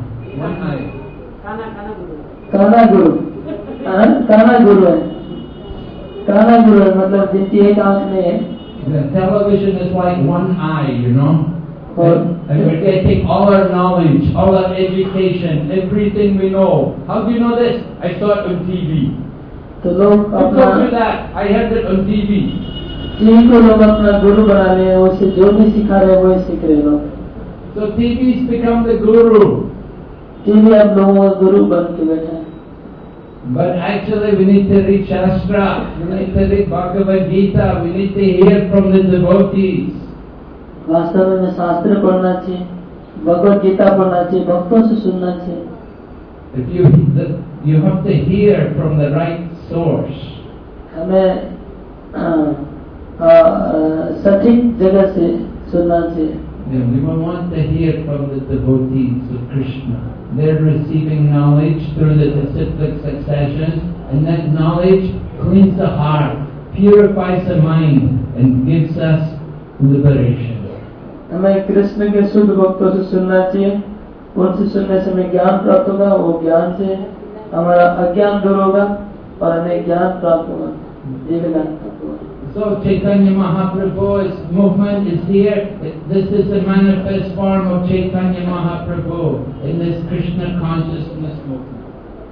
काना गुरु। काना गुरु है। काना गुरु है मतलब जिनकी एक आंख नहीं है। The television is like one eye, you know. And we're getting all our knowledge, all our education, everything we know. How do you know this? I saw it on TV. तो लोग Who told you that? I heard it on TV. TV को लोग अपना गुरु बना रहे हैं, उससे जो भी सिखा रहे हैं वही सीख रहे लोग। So TV's become the guru. TV अब लोगों का गुरु बन के बैठे हैं। But actually we need to read Shastra, we need to read Bhagavad Gita, we need to hear from the devotees. वास्तव में शास्त्र पढ़ना चाहिए, भगवत गीता पढ़ना चाहिए, भक्तों से सुनना चाहिए। If you have to hear from the right source. हमें सटीक जगह से सुनना चाहिए। We want to hear from the devotees of Krishna. They're receiving knowledge through the disciplic succession, and that knowledge cleans the heart, purifies the mind, and gives us liberation. हमें कृष्ण के शुद्ध भक्तों से सुनना चाहिए, उनसे सुनने से हमें ज्ञान प्राप्त होगा, वो ज्ञान से हमारा अज्ञान दूर होगा और हमें ज्ञान प्राप्त होगा, दिव्य ज्ञान प्राप्त होगा। So Chaitanya Mahaprabhu's movement is here. This is the manifest form of Chaitanya Mahaprabhu in this Krishna consciousness movement.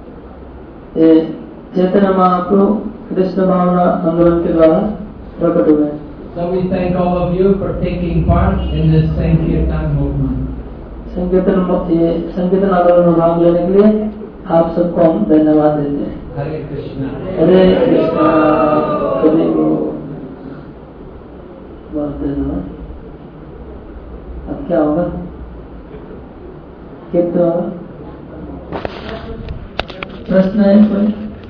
Chaitanya Mahaprabhu Krishna भावना आंदोलन के द्वारा प्रकट हुए। So we thank all of you for taking part in this Sankirtan movement. संकीर्तन आंदोलन में भाग लेने के लिए आप सबको हम धन्यवाद देते हैं। Hare Krishna. हरे कृष्णा। हरे बहुत धन्यवाद। अब क्या होगा? कितना होगा? प्रश्न है कोई?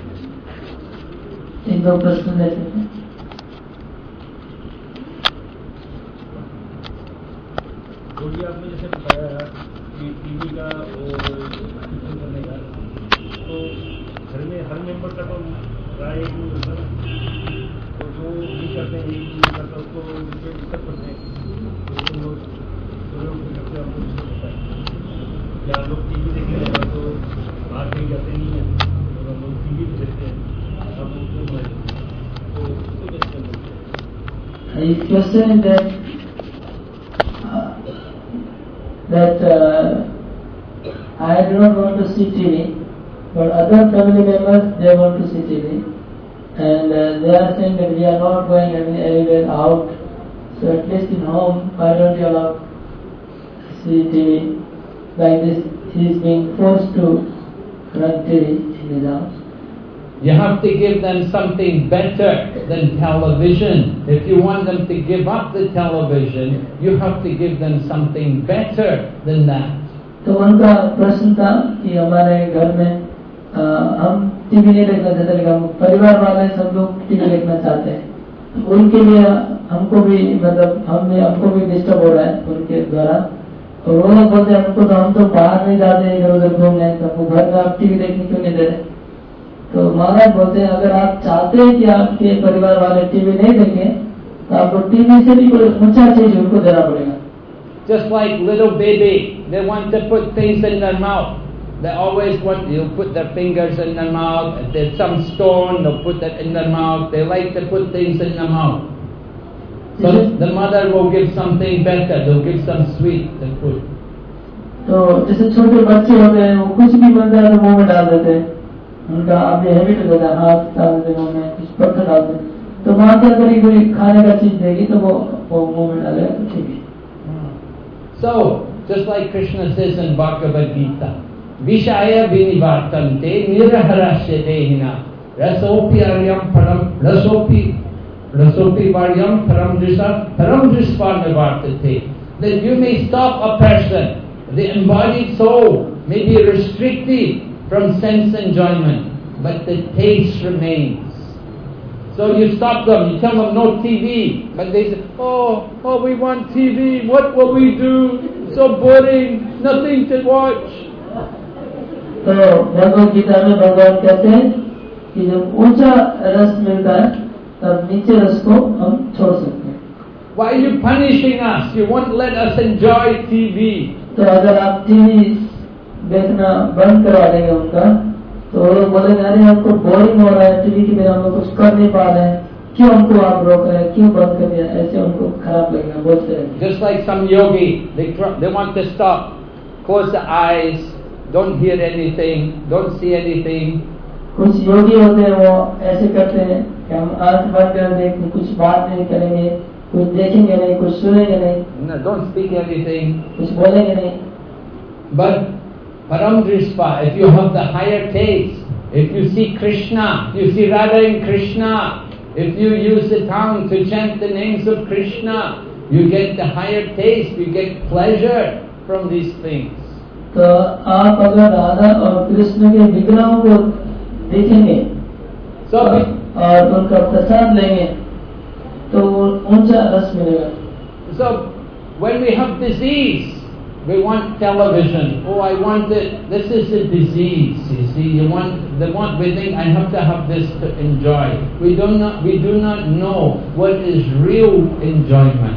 एक दो प्रश्न ले सकते हैं। आपने जैसे बताया कि टीवी का और कीर्तन करने का, तो घर में हर मेंबर का तो राय एक नहीं होता ना, तो जो भी करते हैं एक नहीं करता उसको दिक्कत करते हैं, तो लोग करते हैं। आपको उसको पता है क्या लोग टीवी देखने लगा तो बाहर कहीं जाते नहीं हैं, और लोग टीवी भी देखते हैं, अब उसमें बनाए तो उसको कैसे करते हैं? That I do not want to see TV, but other family members they want to see TV, and they are saying that we are not going anywhere out, so at least in home why don't you allow see TV? Like this, he is being forced to run TV in his house. You have to give them something better than television. If you want them to give up the television, you have to give them something better than that. तो उनका प्रश्न था कि हमारे घर में हम TV नहीं देखना चाहते, लेकिन हम परिवार वाले सब लोग टीवी देखना चाहते हैं। उनके लिए हमको भी मतलब हमको भी डिस्टर्ब हो रहा है उनके द्वारा, और वो लोग बोलते हैं हमको तो हम तो बाहर नहीं जाते इधर उधर घूमने, तो घर में आप टीवी देखने क्यों नहीं दे रहे? तो महाराज बोलते हैं अगर आप चाहते हैं कि आपके परिवार वाले टीवी नहीं देखें तो आपको टीवी से भी कोई ऊंचा चीज उनको देना पड़ेगा। Just like little baby, they want to put things in their mouth. They always want, they'll put their fingers in their mouth. If there's some stone, they'll put that in their mouth. They like to put things in their mouth. So the mother will give something better. They'll give some sweet to put. तो जैसे छोटे बच्चे होते हैं वो कुछ भी बन जाए तो मुंह में डाल देते हैं, उनका आप हैबिट हो जाता है, हाथ डाल देते मुंह में, कुछ पत्थर डाल देते। तो माँ क्या करेगी, कोई खाने का चीज देगी तो वो मुंह में डालेगा तो ठीक है। So, just like Krishna says in Bhagavad Gita, Vishaya vinivartante niraharasya rasopi aryam param rasopi varyam param drispa nivartate. That you may stop a person, the embodied soul may be restricted from sense enjoyment, but the taste remains. So you stop them, you tell them no TV, but they say, oh, we want TV, what will we do? So boring, nothing to watch. तो भगवद गीता में भगवान कहते हैं कि जब ऊंचा रस मिलता है तब नीचे रस को हम छोड़ सकते हैं। Why are you punishing us? You won't let us enjoy TV. तो अगर आप टीवी देखना बंद करवा देंगे उनका, तो वो लोग बोलेंगे अरे हमको बोरिंग हो रहा है, टीवी के बिना हम लोग कुछ कर नहीं पा रहे हैं, क्यों हमको आप रोक रहे हैं, क्यों बंद कर दिया, ऐसे उनको खराब लगेगा, बोलते हैं। Just like some yogi, they want to stop, close the eyes, don't hear anything, don't see anything. कुछ योगी होते हैं वो ऐसे करते हैं कि हम आंख बंद कर देंगे, कुछ बात नहीं करेंगे, कुछ देखेंगे नहीं, कुछ सुनेंगे नहीं, No, don't speak anything. कुछ बोलेंगे नहीं। But Param Drispa, if you have the higher taste, if you see Krishna, you see Radha in Krishna, if you use the tongue to chant the names of Krishna, you get the higher taste, you get pleasure from these things. तो आप अगर राधा और कृष्ण के विग्रहों को देखेंगे और उनका प्रसाद लेंगे तो ऊंचा रस मिलेगा। So when we have disease, we want television. Oh, I want it. This is a disease. You see, we think I have to have this to enjoy. We do not know what is real enjoyment.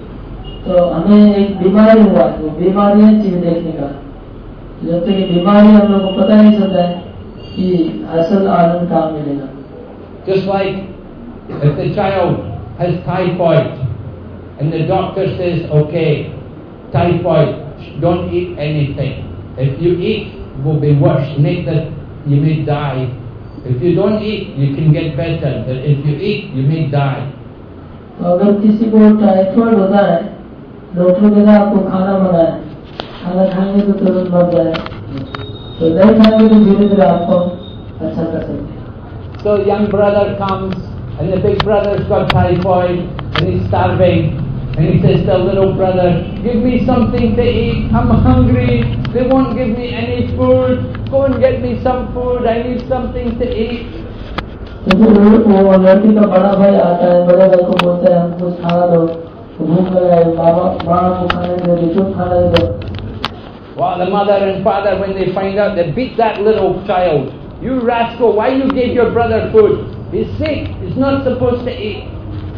तो हमें एक बीमारी हुआ है, वो बीमारी है चीज देखने का। जब तक ये बीमारी हम लोग को पता नहीं चलता है कि असल आनंद कहाँ मिलेगा। Just like if the child has typhoid and the doctor says, okay, typhoid, don't eat anything. If you eat, it will be worse. You may die. If you don't eat, you can get better. But if you eat, you may die. तो अगर किसी को typhoid होता है, doctor कहता है आपको खाना बनाए, खाना खाएंगे तो तुरंत मर जाए, तो नहीं खाएंगे तो धीरे धीरे आपको अच्छा कर सकते हैं। So young brother comes and the big brother's got typhoid and he's starving. And he says to the little brother, give me something to eat, I'm hungry, they won't give me any food, go and get me some food, I need something to eat. तो वो लड़की का बड़ा भाई आता है, बड़े भाई को बोलता है हमको खाना दो, भूख लगा है, माँ को खाने दे दो, खाना दे दो। Well, the mother and father, when they find out, they beat that little child. You rascal, why you gave your brother food? He's sick, he's not supposed to eat.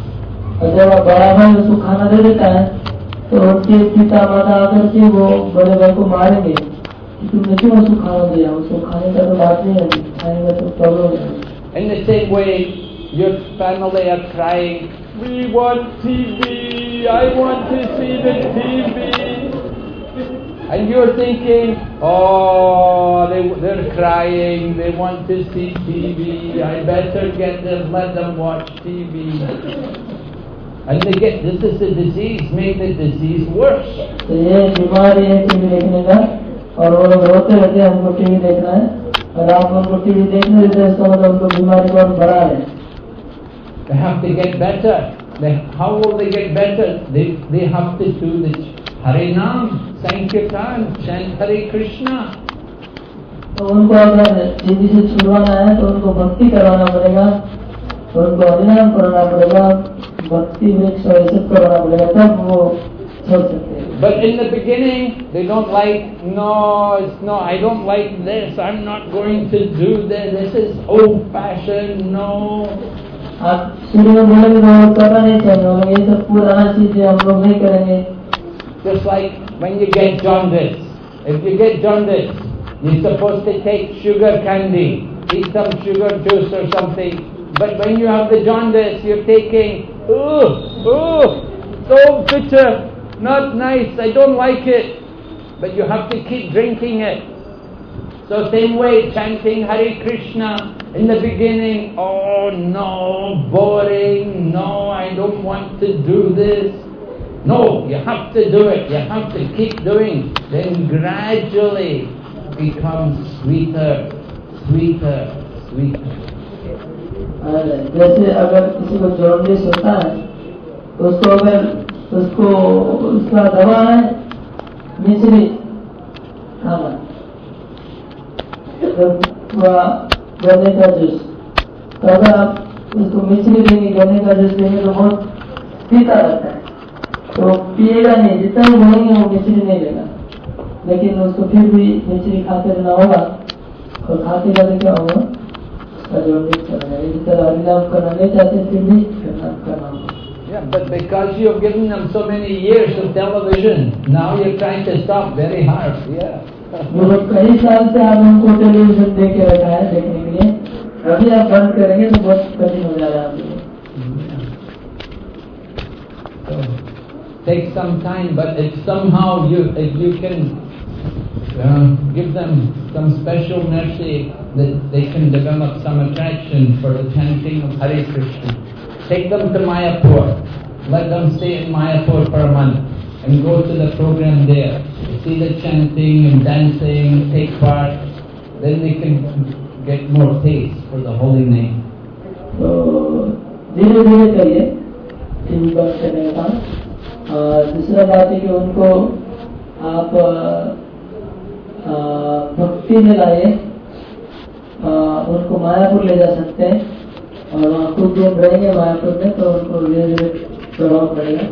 और जब बड़ा भाई उसको खाना दे देता है तो उसके पिता माता आकर के वो बड़े भाई को मारेंगे कि तुमने क्यों उसको खाना दिया, उसको खाने का तो बात नहीं है, खाने का तो प्रॉब्लम है। In the same way, your family are crying, we want TV, I want to see the TV. And you're thinking, oh, they're crying, they want to see TV, I better let them watch TV. And this is a disease, make the disease worse. तो ये बीमारी है TV देखने का, और वो लोग रोते रहते हैं हमको टीवी देखना है, और आप उनको टीवी देखने देते हैं, इसका मतलब उनको बीमारी बहुत बड़ा है। They have to get better. How will they get better? They have to do the Hare Nam, Sankirtan, chant Hare Krishna. तो उनको अगर टीवी से छुड़वाना है तो उनको भक्ति करवाना पड़ेगा, उनको हरिनाम करना पड़ेगा, भक्ति में सब करना पड़ेगा, तब वो छोड़ सकते हैं। But in the beginning, they don't like, no, I don't like this, I'm not going to do this, this is old-fashioned, no. आप शुरू में बोलेंगे तो करना नहीं चाहिए, ये सब पुराना चीजें हम लोग नहीं करेंगे। Just like when you get jaundice. If you get jaundice, you're supposed to take sugar candy, eat some sugar juice or something. But when you have the jaundice, you're taking, so bitter, not nice, I don't like it. But you have to keep drinking it. So same way, chanting Hare Krishna in the beginning, oh no, boring, no, I don't want to do this. No, you have to do it, you have to keep doing. Then gradually becomes sweeter, sweeter, sweeter. जैसे अगर किसी को jaundice होता है तो उसका दवा है मिश्री खाना, गन्ने का जूस। तो अगर आप उसको मिश्री देंगे, गन्ने का जूस देंगे तो बहुत पीता रहता है, तो पिएगा नहीं, जितना भी बोलेंगे वो मिश्री नहीं लेगा। लेकिन उसको फिर भी मिश्री खाते रहना होगा, और खाते खाते क्या होगा, जॉन्डिस करना है। इस तरह हरिनाम करना नहीं चाहते फिर भी करना होगा। Yeah, but because you've given them so many years of television, now you're trying to stop very hard. Yeah. कई साल से आप उनको टेलीविजन देख के रखा है देखने के लिए, अभी आप बंद करेंगे तो बहुत कठिन हो जाएगा आपके लिए। So, take some time, but if somehow if you can give them some special mercy that they can develop some attraction for the chanting of Hare Krishna. Take them to Mayapur. Let them stay in Mayapur for a month and go to the program there. See the chanting and dancing, take part. Then they can get more taste for the holy name. तो धीरे धीरे करिए TV बंद करने का काम। दूसरा बात है कि उनको आप भक्ति में लाइए, उनको मायापुर ले जा सकते हैं, और वहाँ कुछ दिन रहेंगे मायापुर में तो उनको धीरे धीरे प्रभाव पड़ेगा।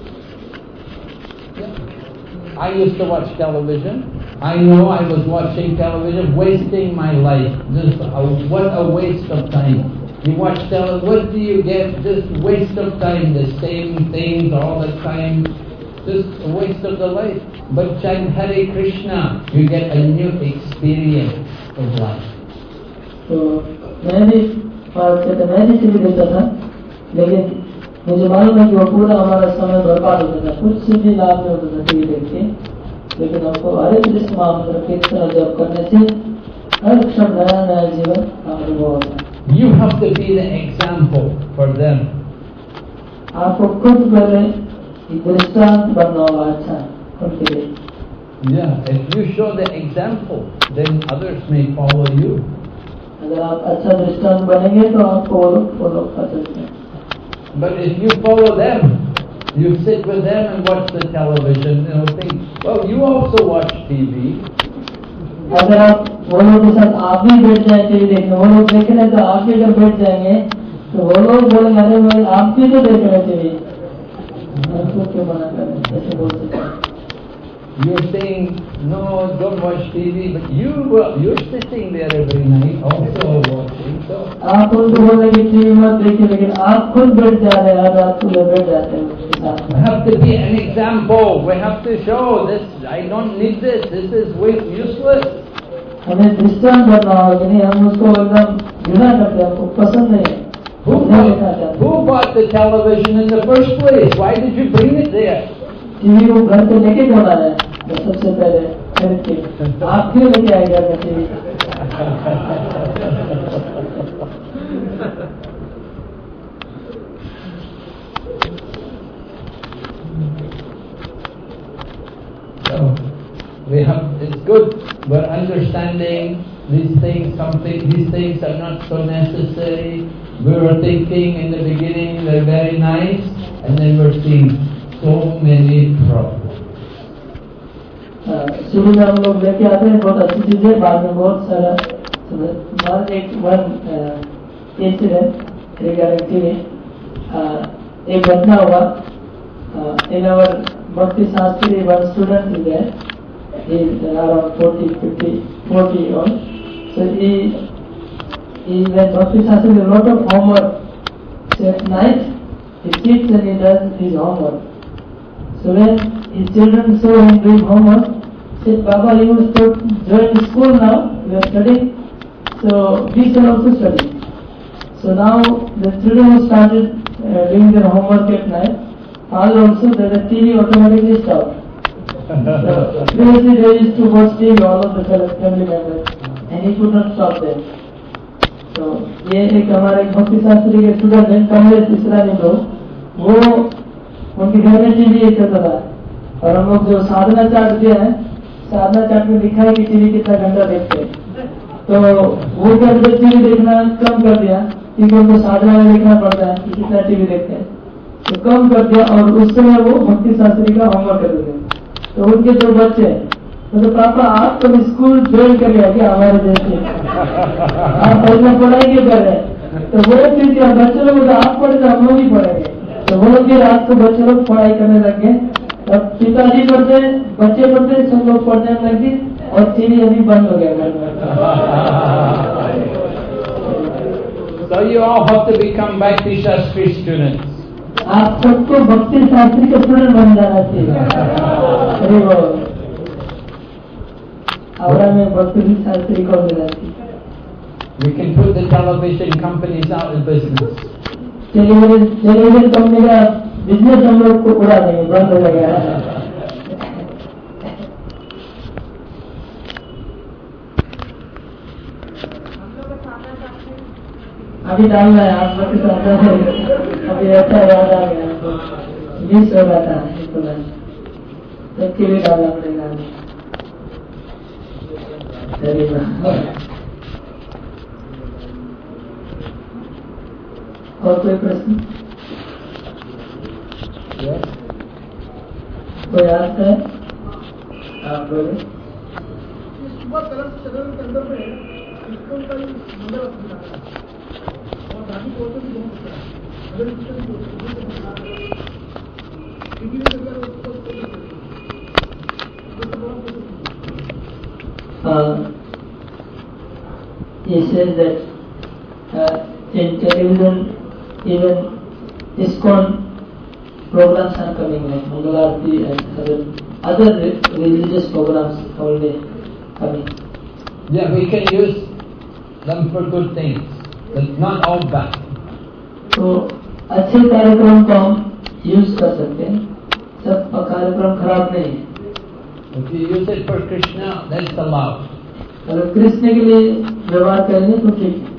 I used to watch television. I know I was watching television, wasting my life. What a waste of time. You watch television, what do you get? Just waste of time, the same things all the time. Just a waste of the life. But chant Hare Krishna, you get a new experience of life. तो मैं भी TV देखता था, लेकिन मुझे मालूम है कि वो पूरा हमारा समय बर्बाद होता था, कुछ भी लाभ नहीं होता था टीवी देख के। लेकिन हमको हरे कृष्ण महामंत्र कीर्तन जप करने से हर क्षण नया नया जीवन का अनुभव होता है। You have to be the example for them. आपको खुद पहले दृष्टांत बनना होगा अच्छा उनके लिए। Yeah, if you show the example, then others may follow you. अगर आप अच्छा दृष्टांत बनेंगे तो आपको वो लोग फॉलो कर सकते हैं। But if you follow them, you sit with them and watch the television, they'll think, well, you also watch TV. अगर आप वो लोग के साथ आप भी बैठ जाए टीवी देखने, वो लोग देख रहे तो आप भी अगर बैठ जाएंगे तो वो लोग बोलेंगे अरे भाई आप भी तो देख रहे टीवी, आपको क्यों मना कर रहे हैं, ऐसे बोल सकते हैं। You're saying, no, don't watch TV, but you're sitting there every night also watching. So आप उनको बोले कि टीवी मत देखिए, लेकिन आप खुद बैठ जा रहे हैं, रात को बैठ जाते हैं उसके साथ। we have to be an example. We have to show this. I don't need this. This is useless. हमें दृष्टांत बनना होगा कि नहीं, हम उसको एकदम घृणा करते हैं, हमको पसंद नहीं है। Who bought the television in the first place? Why did you bring it there? TV को घर पे लेके कौन आया है? तो सबसे पहले खरीद के आप क्यों लेके आए घर में TV? So it's good. We're understanding these things. These things are not so necessary. We were thinking in the beginning they're very nice, and then we're seeing so many problems. शुरू में हम लोग लेके आते हैं बहुत अच्छी चीजें, बाद में बहुत सारा इंसिडेंट रिगार्डिंग टीवी। एक घटना हुआ in our Bhakti Shastri, one student is there, he is around 40 on. So he when Bhakti Shastri did a lot of homework. So at night he sits and he does his homework. So when his children saw him doing homework, said, Baba, you will join the school now, you are studying, so we shall also study. So now the children who started doing their homework at night, father also, the TV automatically stopped. So previously they used to watch TV, all of the family members. and he could not stop them. तो ये एक हमारे भक्ति शास्त्री के student हैं कमलेश इस्लामी लोग, वो उनके घर में टीवी एक चलता था और हम लोग जो साधना चार्ट दिया है, साधना चार्ट में लिखा है कि टीवी कितना घंटा देखते हैं, तो वो क्या बोले टीवी देखना कम कर दिया क्योंकि उनको साधना में देखना पड़ता है कि कितना टीवी देखते हैं, तो कम कर दिया और उस समय वो भक्ति शास्त्री का होमवर्क करते थे। तो उनके दो बच्चे तो पापा आप तो स्कूल ज्वाइन कर लिया क्या हमारे जैसे, आप पढ़ना पढ़ाई क्यों कर रहे हैं? तो वो फिर क्या बच्चे लोग आप पढ़े तो हम लोग ही पढ़ेंगे, तो वो लोग फिर रात को बच्चे लोग पढ़ाई करने लग गए, तब पिताजी पढ़ते बच्चे पढ़ते सब लोग पढ़ने लगे और टीवी अभी बंद हो गया घर में। So you all have to become Bhakti Shastri students. आप सबको भक्ति शास्त्री का स्टूडेंट बन जाना चाहिए। अरे वो आवड़ा में भक्ति शास्त्री को मिला चाहिए। We can put the television companies out of business. Television company का बिजनेस हम लोग को उड़ा देंगे, बंद हो जाएगा। अभी डालना है आप लोग के साथ, अभी ऐसा याद आ गया, मिस हो रहा था सबके लिए डालना पड़ेगा। और कोई प्रश्न? कोई आता है? आप बोले। He says that in television even ISKCON programs are coming, like Mangalarti and other religious programs already coming. Yeah, we can use them for good things, but not all bad. तो अच्छे कार्यक्रम को हम यूज कर सकते हैं, सब कार्यक्रम खराब नहीं है। If you use it for Krishna, that's allowed. अगर कृष्ण के लिए व्यवहार करेंगे तो ठीक है।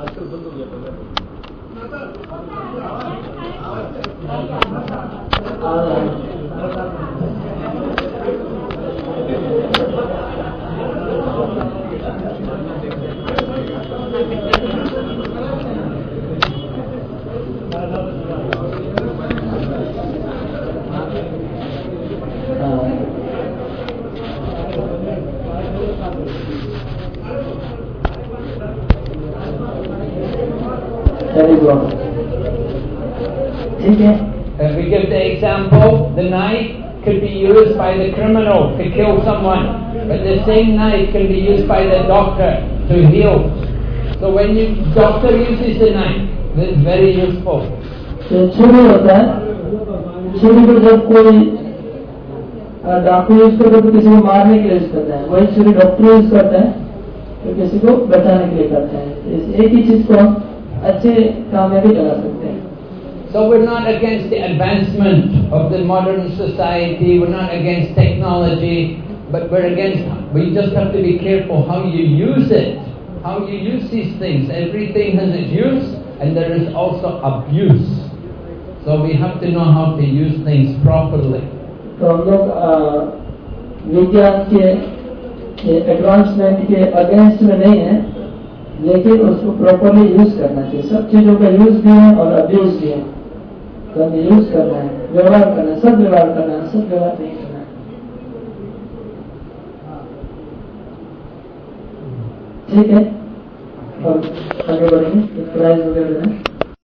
ठीक है। If we give the example, the knife could be used by the criminal to kill someone, but the same knife can be used by the doctor to heal. So when the doctor uses the knife, it's very useful. छुरी होता है, छुरी को जब कोई doctor use करता है तो किसी को मारने के लिए यूज करता है, वही छुरी डॉक्टर यूज करता है तो किसी को बचाने के लिए करता है। एक ही चीज को हम अच्छे काम में भी लगा सकते हैं। So we're not against the advancement of the modern society, we're not against technology, but we're against, we just have to be careful how you use it, how you use these things. Everything has its use and there is also abuse. So we have to know how to use things properly. तो हम लोग विज्ञान के advancement के against में नहीं है, लेकिन उसको प्रॉपरली यूज करना चाहिए। सब चीजों का यूज भी है और अब्यूज भी है, तो हमें यूज करना है, व्यवहार करना है, सब व्यवहार करना है, सब व्यवहार नहीं करना है। ठीक है, और आगे बढ़ेंगे, प्राइज वगैरह